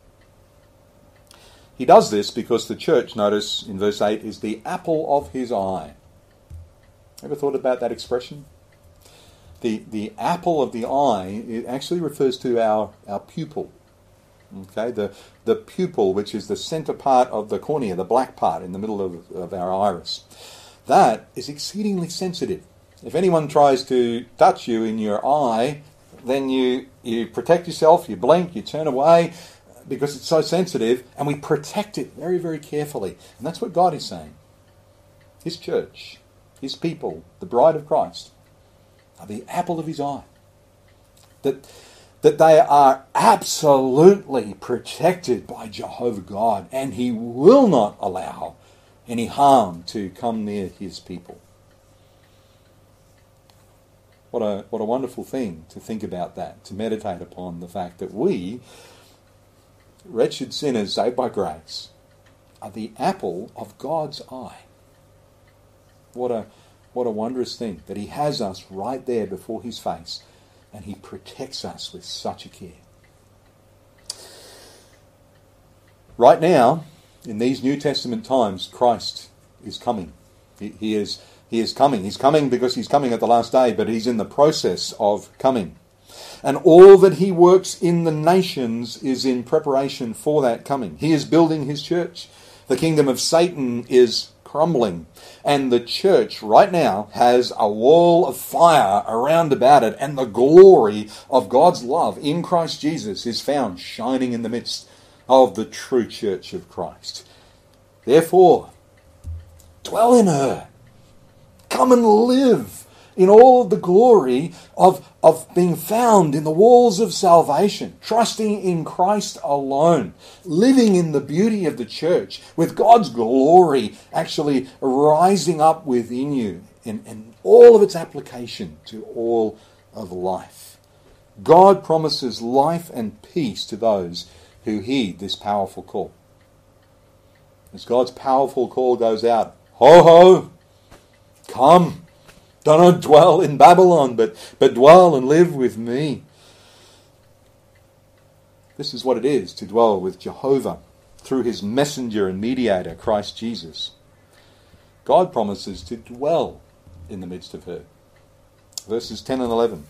He does this because the church, notice in verse eight, is the apple of his eye. Ever thought about that expression? The the apple of the eye, it actually refers to our, our pupil. Okay, the, the pupil, which is the center part of the cornea, the black part in the middle of, of our iris. That is exceedingly sensitive. If anyone tries to touch you in your eye, then you, you protect yourself, you blink, you turn away, because it's so sensitive, and we protect it very, very carefully. And that's what God is saying. His church, his people, the bride of Christ, are the apple of his eye. That, that they are absolutely protected by Jehovah God, and he will not allow any harm to come near his people. What a what a wonderful thing to think about that, to meditate upon the fact that we, wretched sinners saved by grace, are the apple of God's eye. What a what a wondrous thing that he has us right there before his face, and he protects us with such a care. Right now, in these New Testament times, Christ is coming. He, he is he is coming. He's coming because he's coming at the last day, but he's in the process of coming. And all that he works in the nations is in preparation for that coming. He is building his church. The kingdom of Satan is crumbling. And the church right now has a wall of fire around about it, and the glory of God's love in Christ Jesus is found shining in the midst of the true church of Christ. Therefore, dwell in her. Come and live in all of the glory of, of being found in the walls of salvation, trusting in Christ alone, living in the beauty of the church, with God's glory actually rising up within you in, in all of its application to all of life. God promises life and peace to those who heed this powerful call. As God's powerful call goes out, ho ho, come. Don't dwell in Babylon, but, but dwell and live with me. This is what it is to dwell with Jehovah through his messenger and mediator, Christ Jesus. God promises to dwell in the midst of her. Verses ten and eleven.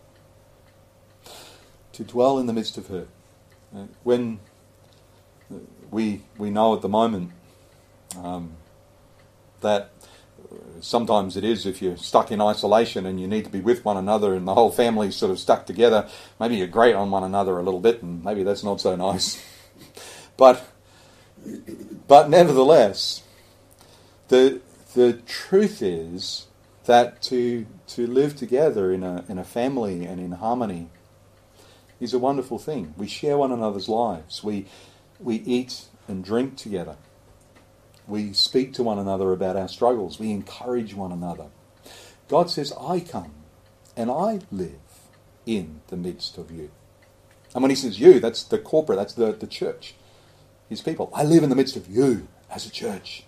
To dwell in the midst of her. When we we know at the moment um, that sometimes it is, if you're stuck in isolation and you need to be with one another and the whole family's sort of stuck together, maybe you grate on one another a little bit, and maybe that's not so nice. but but nevertheless, the the truth is that to to live together in a in a family and in harmony is a wonderful thing. We share one another's lives. We we eat and drink together. We speak to one another about our struggles. We encourage one another. God says, I come and I live in the midst of you. And when he says you, that's the corporate, that's the, the church, his people. I live in the midst of you as a church.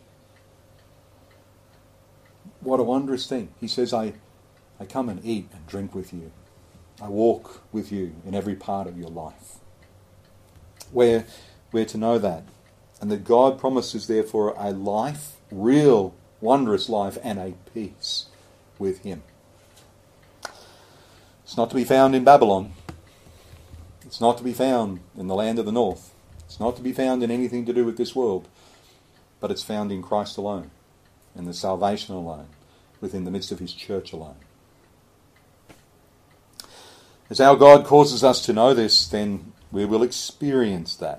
What a wondrous thing. He says, I, I come and eat and drink with you. I walk with you in every part of your life. We're, we're to know that. And that God promises, therefore, a life, real, wondrous life, and a peace with him. It's not to be found in Babylon. It's not to be found in the land of the north. It's not to be found in anything to do with this world. But it's found in Christ alone, in the salvation alone, within the midst of his church alone. As our God causes us to know this, then we will experience that.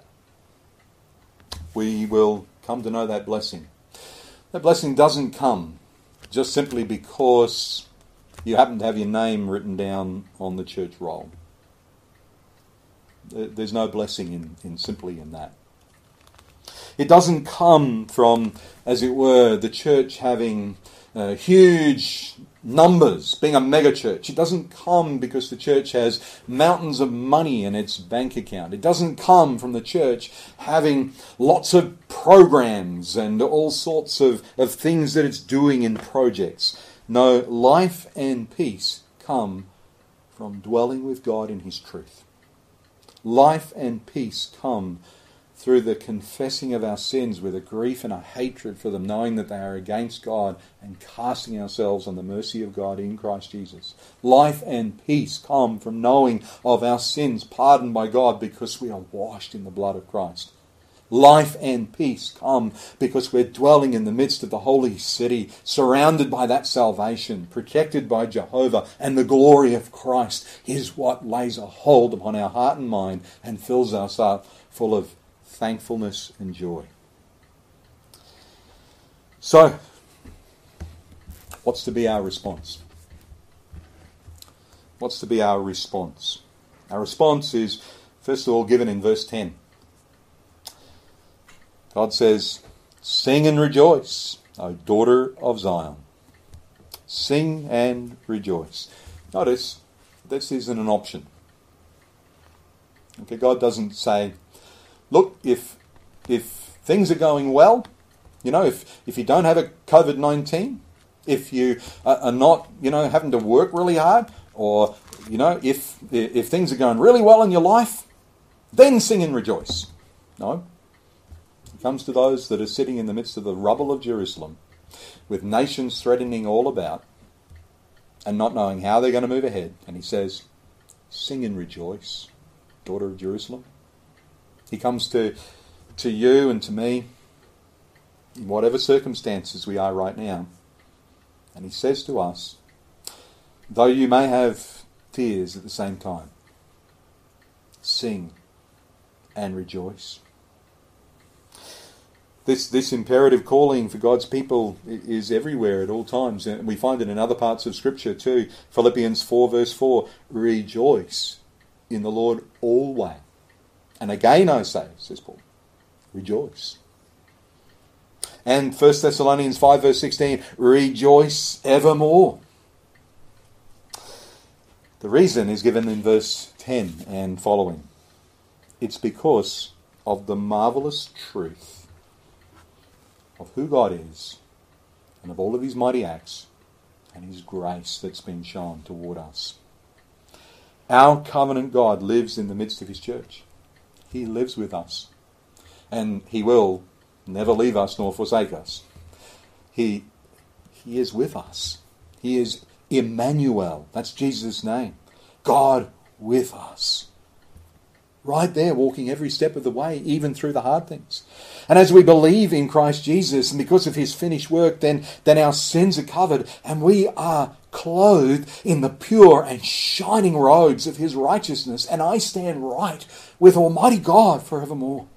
We will come to know that blessing. That blessing doesn't come just simply because you happen to have your name written down on the church roll. There's no blessing in, in simply in that. It doesn't come from, as it were, the church having uh, huge numbers, being a mega church. It doesn't come because the church has mountains of money in its bank account. It doesn't come from the church having lots of programs and all sorts of, of things that it's doing in projects. No, life and peace come from dwelling with God in his truth. Life and peace come through the confessing of our sins with a grief and a hatred for them, knowing that they are against God, and casting ourselves on the mercy of God in Christ Jesus. Life and peace come from knowing of our sins pardoned by God because we are washed in the blood of Christ. Life and peace come because we're dwelling in the midst of the holy city, surrounded by that salvation, protected by Jehovah, and the glory of Christ is what lays a hold upon our heart and mind and fills us up full of thankfulness and joy. So, what's to be our response? What's to be our response? Our response is, first of all, given in verse ten. God says, sing and rejoice, O daughter of Zion. Sing and rejoice. Notice, this isn't an option. Okay, God doesn't say, look, if if things are going well, you know, if, if you don't have a covid nineteen, if you are not, you know, having to work really hard, or, you know, if if things are going really well in your life, then sing and rejoice. No. It comes to those that are sitting in the midst of the rubble of Jerusalem, with nations threatening all about, and not knowing how they're going to move ahead. And he says, sing and rejoice, daughter of Jerusalem. He comes to, to you and to me, in whatever circumstances we are right now. And he says to us, though you may have tears at the same time, sing and rejoice. This this imperative calling for God's people is everywhere at all times. And we find it in other parts of Scripture too. Philippians four verse four, rejoice in the Lord always. And again I say, says Paul, rejoice. And First Thessalonians five verse sixteen, rejoice evermore. The reason is given in verse ten and following. It's because of the marvellous truth of who God is, and of all of his mighty acts, and his grace that's been shown toward us. Our covenant God lives in the midst of his church. He lives with us. And he will never leave us nor forsake us. He, he is with us. He is Emmanuel. That's Jesus' name. God with us. Right there, walking every step of the way, even through the hard things. And as we believe in Christ Jesus, and because of his finished work, then, then our sins are covered, and we are clothed in the pure and shining robes of his righteousness, and I stand right with Almighty God forevermore.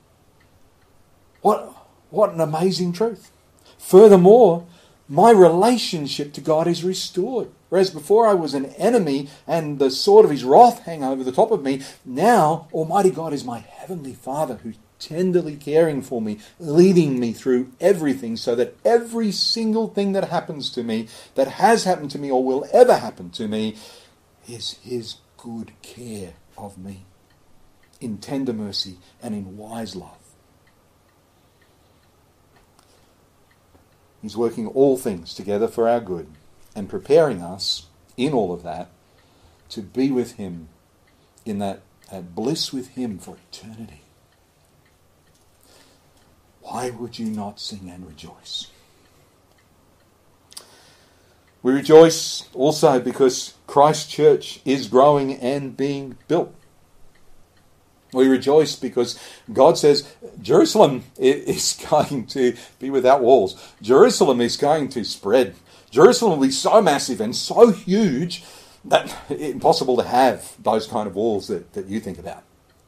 What, what an amazing truth. Furthermore, my relationship to God is restored. Whereas before I was an enemy and the sword of his wrath hang over the top of me, now Almighty God is my heavenly Father who's tenderly caring for me, leading me through everything so that every single thing that happens to me, that has happened to me or will ever happen to me, is his good care of me in tender mercy and in wise love. He's working all things together for our good and preparing us in all of that to be with him in that, that bliss with him for eternity. Why would you not sing and rejoice? We rejoice also because Christ's church is growing and being built. We rejoice because God says Jerusalem is going to be without walls. Jerusalem is going to spread. Jerusalem will be so massive and so huge that it's impossible to have those kind of walls that, that you think about.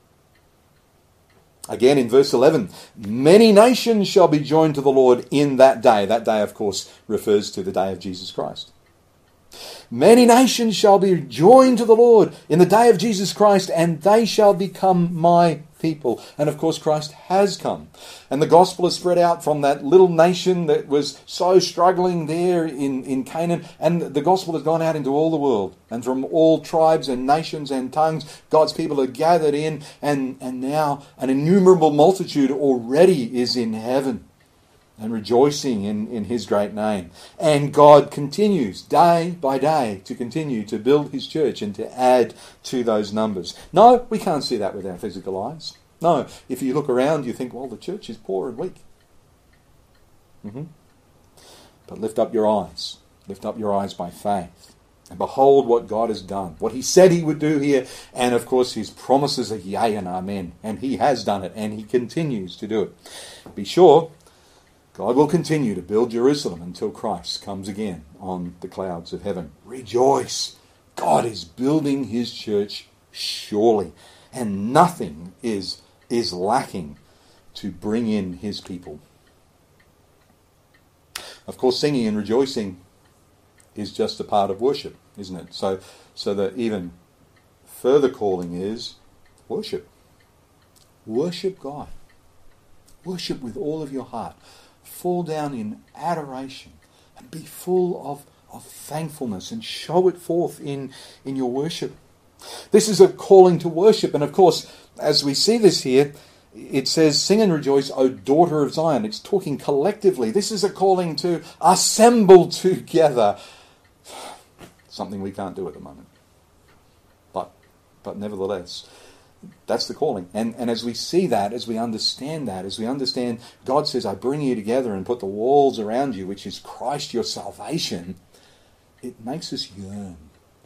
Again in verse eleven, many nations shall be joined to the Lord in that day. That day, of course, refers to the day of Jesus Christ. Many nations shall be joined to the Lord in the day of Jesus Christ, and they shall become my people. And of course, Christ has come. And the gospel has spread out from that little nation that was so struggling there in, in Canaan. And the gospel has gone out into all the world. And from all tribes and nations and tongues, God's people are gathered in. And, and now an innumerable multitude already is in heaven and rejoicing in, in his great name. And God continues day by day to continue to build his church and to add to those numbers. No, we can't see that with our physical eyes. No, if you look around, you think, well, the church is poor and weak. Mm-hmm. But lift up your eyes. Lift up your eyes by faith. And behold what God has done. What he said he would do here. And of course his promises are yea and amen. And he has done it. And he continues to do it. Be sure God will continue to build Jerusalem until Christ comes again on the clouds of heaven. Rejoice! God is building his church surely. And nothing is, is lacking to bring in his people. Of course, singing and rejoicing is just a part of worship, isn't it? So, so the even further calling is worship. Worship God. Worship with all of your heart. Fall down in adoration and be full of, of thankfulness and show it forth in, in your worship. This is a calling to worship. And of course, as we see this here, it says, sing and rejoice, O daughter of Zion. It's talking collectively. This is a calling to assemble together. Something we can't do at the moment. But, but nevertheless, that's the calling. And, and as we see that, as we understand that, as we understand God says, I bring you together and put the walls around you, which is Christ your salvation, it makes us yearn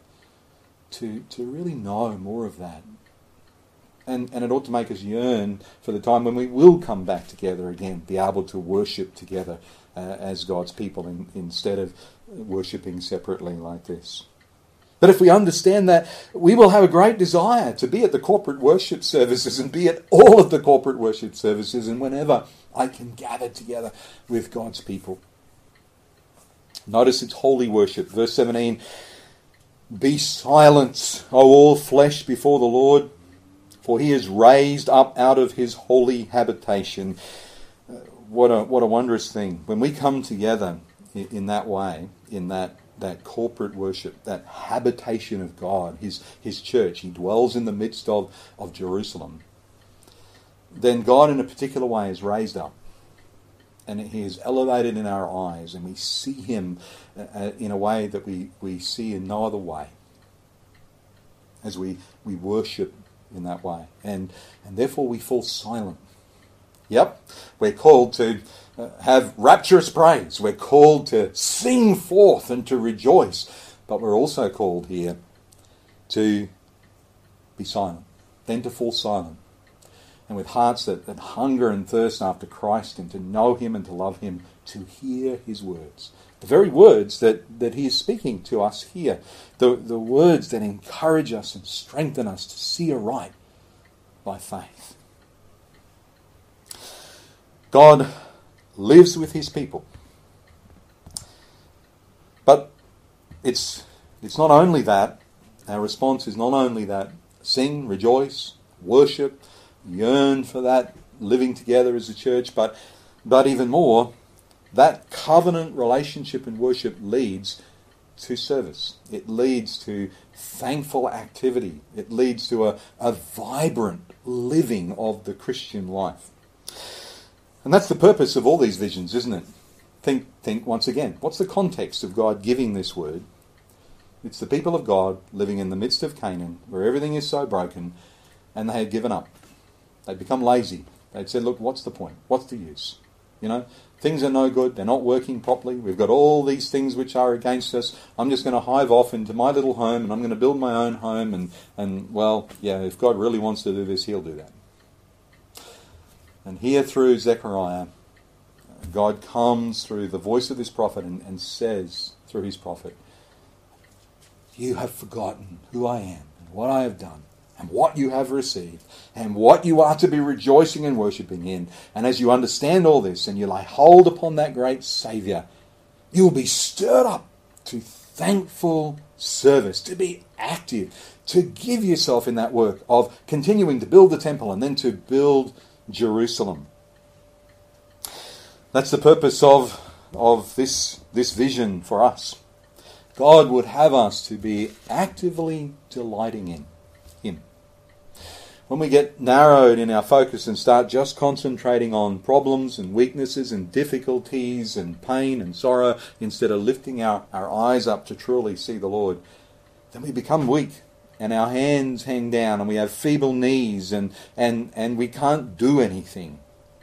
to, to really know more of that. And, and it ought to make us yearn for the time when we will come back together again, be able to worship together uh, as God's people in, instead of worshipping separately like this. But if we understand that, we will have a great desire to be at the corporate worship services and be at all of the corporate worship services and whenever I can gather together with God's people. Notice it's holy worship. Verse seventeen, be silent, O all flesh, before the Lord, for he is raised up out of his holy habitation. Uh, what a what a wondrous thing. When we come together in, in that way, in that that corporate worship, that habitation of God, his, his church, he dwells in the midst of, of Jerusalem, then God in a particular way is raised up. And he is elevated in our eyes, and we see him uh, in a way that we, we see in no other way, as we, we worship in that way. And, and therefore we fall silent. Yep, we're called to uh, have rapturous praise. We're called to sing forth and to rejoice. But we're also called here to be silent, then to fall silent. And with hearts that, that hunger and thirst after Christ and to know him and to love him, to hear his words. The very words that, that he is speaking to us here. The, the words that encourage us and strengthen us to see aright by faith. God lives with his people. But it's it's not only that. Our response is not only that. Sing, rejoice, worship, yearn for that, living together as a church, but but even more, that covenant relationship and worship leads to service. It leads to thankful activity. It leads to a, a vibrant living of the Christian life. And that's the purpose of all these visions, isn't it? Think, think once again, what's the context of God giving this word? It's the people of God living in the midst of Canaan, where everything is so broken, and they had given up. They'd become lazy. They'd said, look, what's the point? What's the use? You know, things are no good. They're not working properly. We've got all these things which are against us. I'm just going to hive off into my little home, and I'm going to build my own home. And, and well, yeah, if God really wants to do this, he'll do that. And here through Zechariah, God comes through the voice of this prophet and, and says through his prophet, you have forgotten who I am and what I have done and what you have received and what you are to be rejoicing and worshipping in. And as you understand all this and you lay hold upon that great Saviour, you will be stirred up to thankful service, to be active, to give yourself in that work of continuing to build the temple and then to build Jerusalem. That's the purpose of, of this, this vision for us. God would have us to be actively delighting in him. When we get narrowed in our focus and start just concentrating on problems and weaknesses and difficulties and pain and sorrow instead of lifting our, our eyes up to truly see the Lord, then we become weak. And our hands hang down and we have feeble knees and, and, and we can't do anything.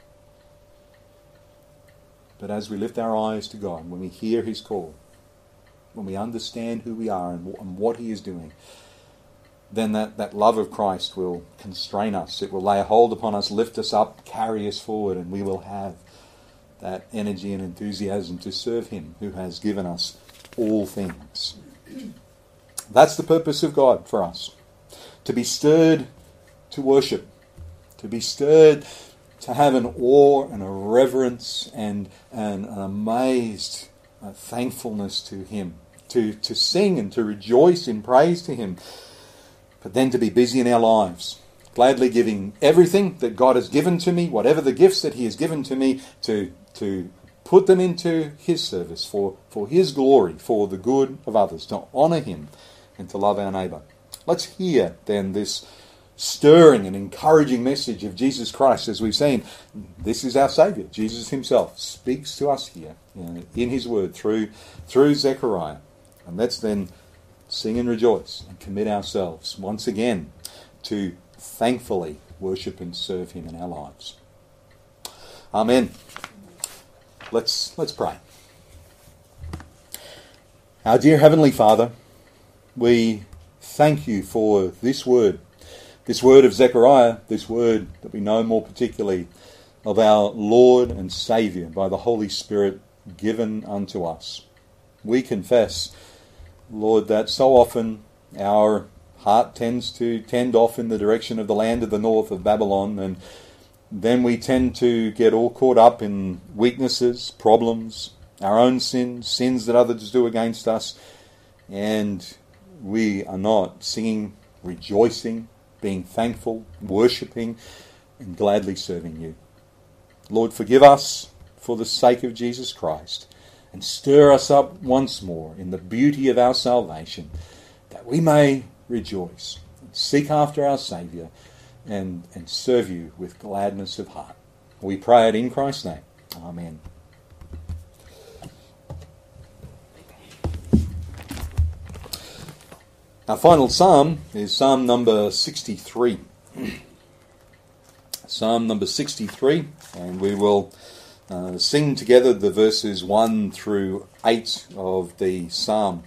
But as we lift our eyes to God, when we hear his call, when we understand who we are and, and what he is doing, then that, that love of Christ will constrain us. It will lay a hold upon us, lift us up, carry us forward, and we will have that energy and enthusiasm to serve him who has given us all things. That's the purpose of God for us. To be stirred to worship. To be stirred to have an awe and a reverence and, and an amazed uh, thankfulness to him. To, to sing and to rejoice in praise to him. But then to be busy in our lives. Gladly giving everything that God has given to me, whatever the gifts that he has given to me, to, to put them into his service for, for his glory, for the good of others, to honour him and to love our neighbour. Let's hear then this stirring and encouraging message of Jesus Christ. As we've seen, this is our Saviour. Jesus himself speaks to us here uh, in his word through, through Zechariah. And let's then sing and rejoice and commit ourselves once again to thankfully worship and serve him in our lives. Amen. Let's let's pray. Our dear Heavenly Father, we thank you for this word, this word of Zechariah, this word that we know more particularly of our Lord and Saviour by the Holy Spirit given unto us. We confess, Lord, that so often our heart tends to tend off in the direction of the land of the north of Babylon, and then we tend to get all caught up in weaknesses, problems, our own sins, sins that others do against us, and we are not singing, rejoicing, being thankful, worshipping, and gladly serving you. Lord, forgive us for the sake of Jesus Christ, and stir us up once more in the beauty of our salvation, that we may rejoice and seek after our Saviour and, and serve you with gladness of heart. We pray it in Christ's name. Amen. Our final psalm is Psalm number sixty-three. Psalm number sixty-three, and we will uh, sing together the verses one through eight of the psalm.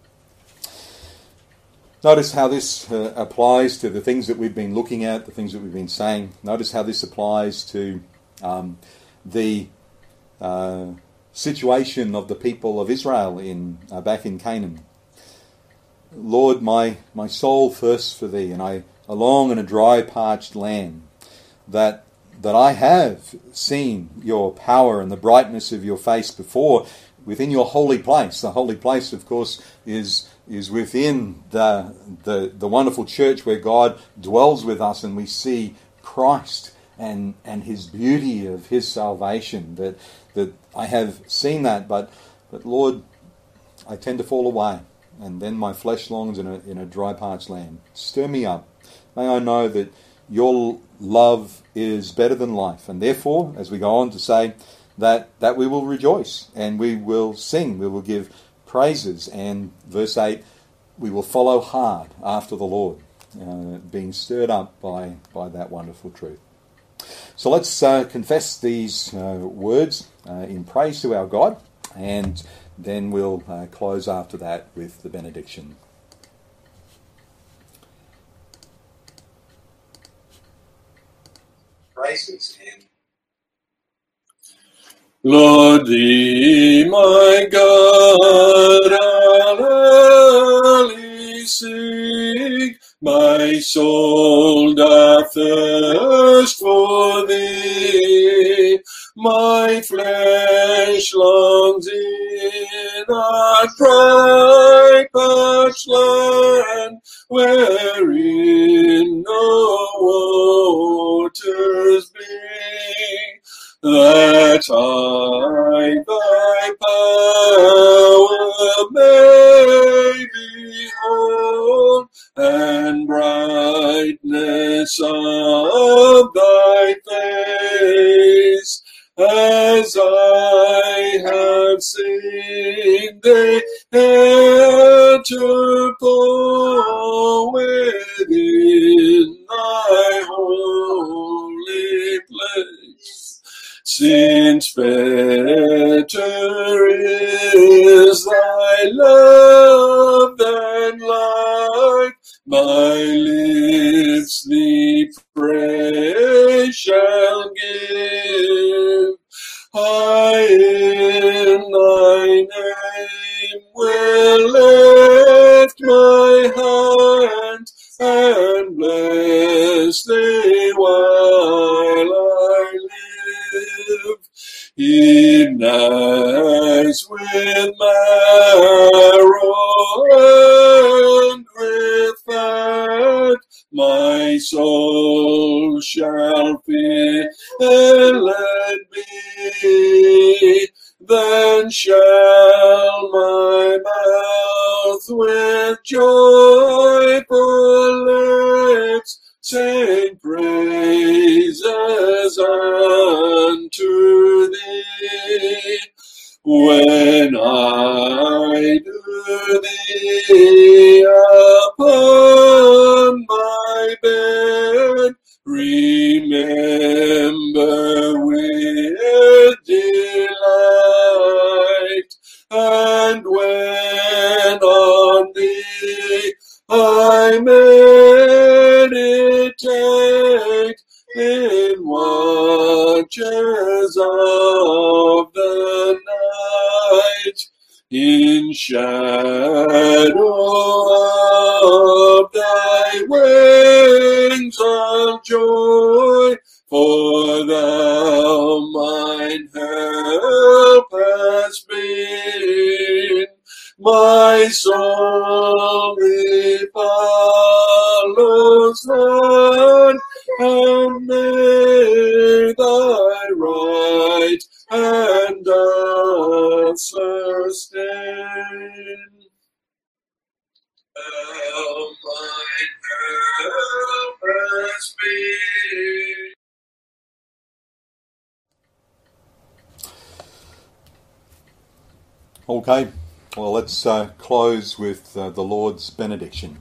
Notice how this uh, applies to the things that we've been looking at, the things that we've been saying. Notice how this applies to um, the uh, situation of the people of Israel in uh, back in Canaan. Lord, my, my soul thirsts for thee, and I along in a dry, parched land, that that I have seen your power and the brightness of your face before within your holy place. The holy place, of course, is is within the, the the wonderful church where God dwells with us, and we see Christ and and his beauty of his salvation. That that I have seen that, but but Lord, I tend to fall away, and then my flesh longs in a in a dry, parched land. Stir me up. May I know that your love is better than life, and therefore, as we go on to say, that that we will rejoice and we will sing, we will give praises, and verse eight, we will follow hard after the Lord, uh, being stirred up by, by that wonderful truth. So let's uh, confess these uh, words uh, in praise to our God, and then we'll uh, close after that with the benediction. Praises and Lord, thee, my God, I'll early seek. My soul doth thirst for thee. My flesh longs in a dry, parched land, wherein no waters be. That I thy power may behold, and brightness of thy face, as I have seen thee enter within thy holy place. Since better is thy love than life, my lips thee praise shall give. I in thy name will lift my hand and bless thee while I live. E'en as with marrow and with fat, my soul shall fill and be. then shall my mouth with joyful lips sing praises unto thee. When I do thee upon my bed, remember with delight, and when on thee I meditate in watches of the night, in shadow of thy wings of joy, for thou mine help hast been. My soul follows thine, and may thy right hand doth sustain. Thou mine help hast been. Okay, well, let's uh, close with uh, the Lord's benediction.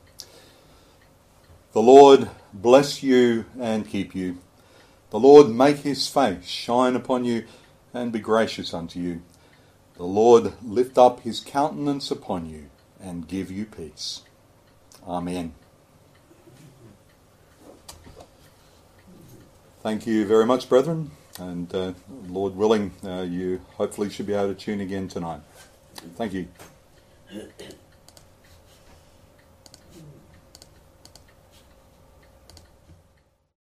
The Lord bless you and keep you. The Lord make his face shine upon you and be gracious unto you. The Lord lift up his countenance upon you and give you peace. Amen. Thank you very much, brethren. And uh, Lord willing, uh, you hopefully should be able to tune again tonight. Thank you.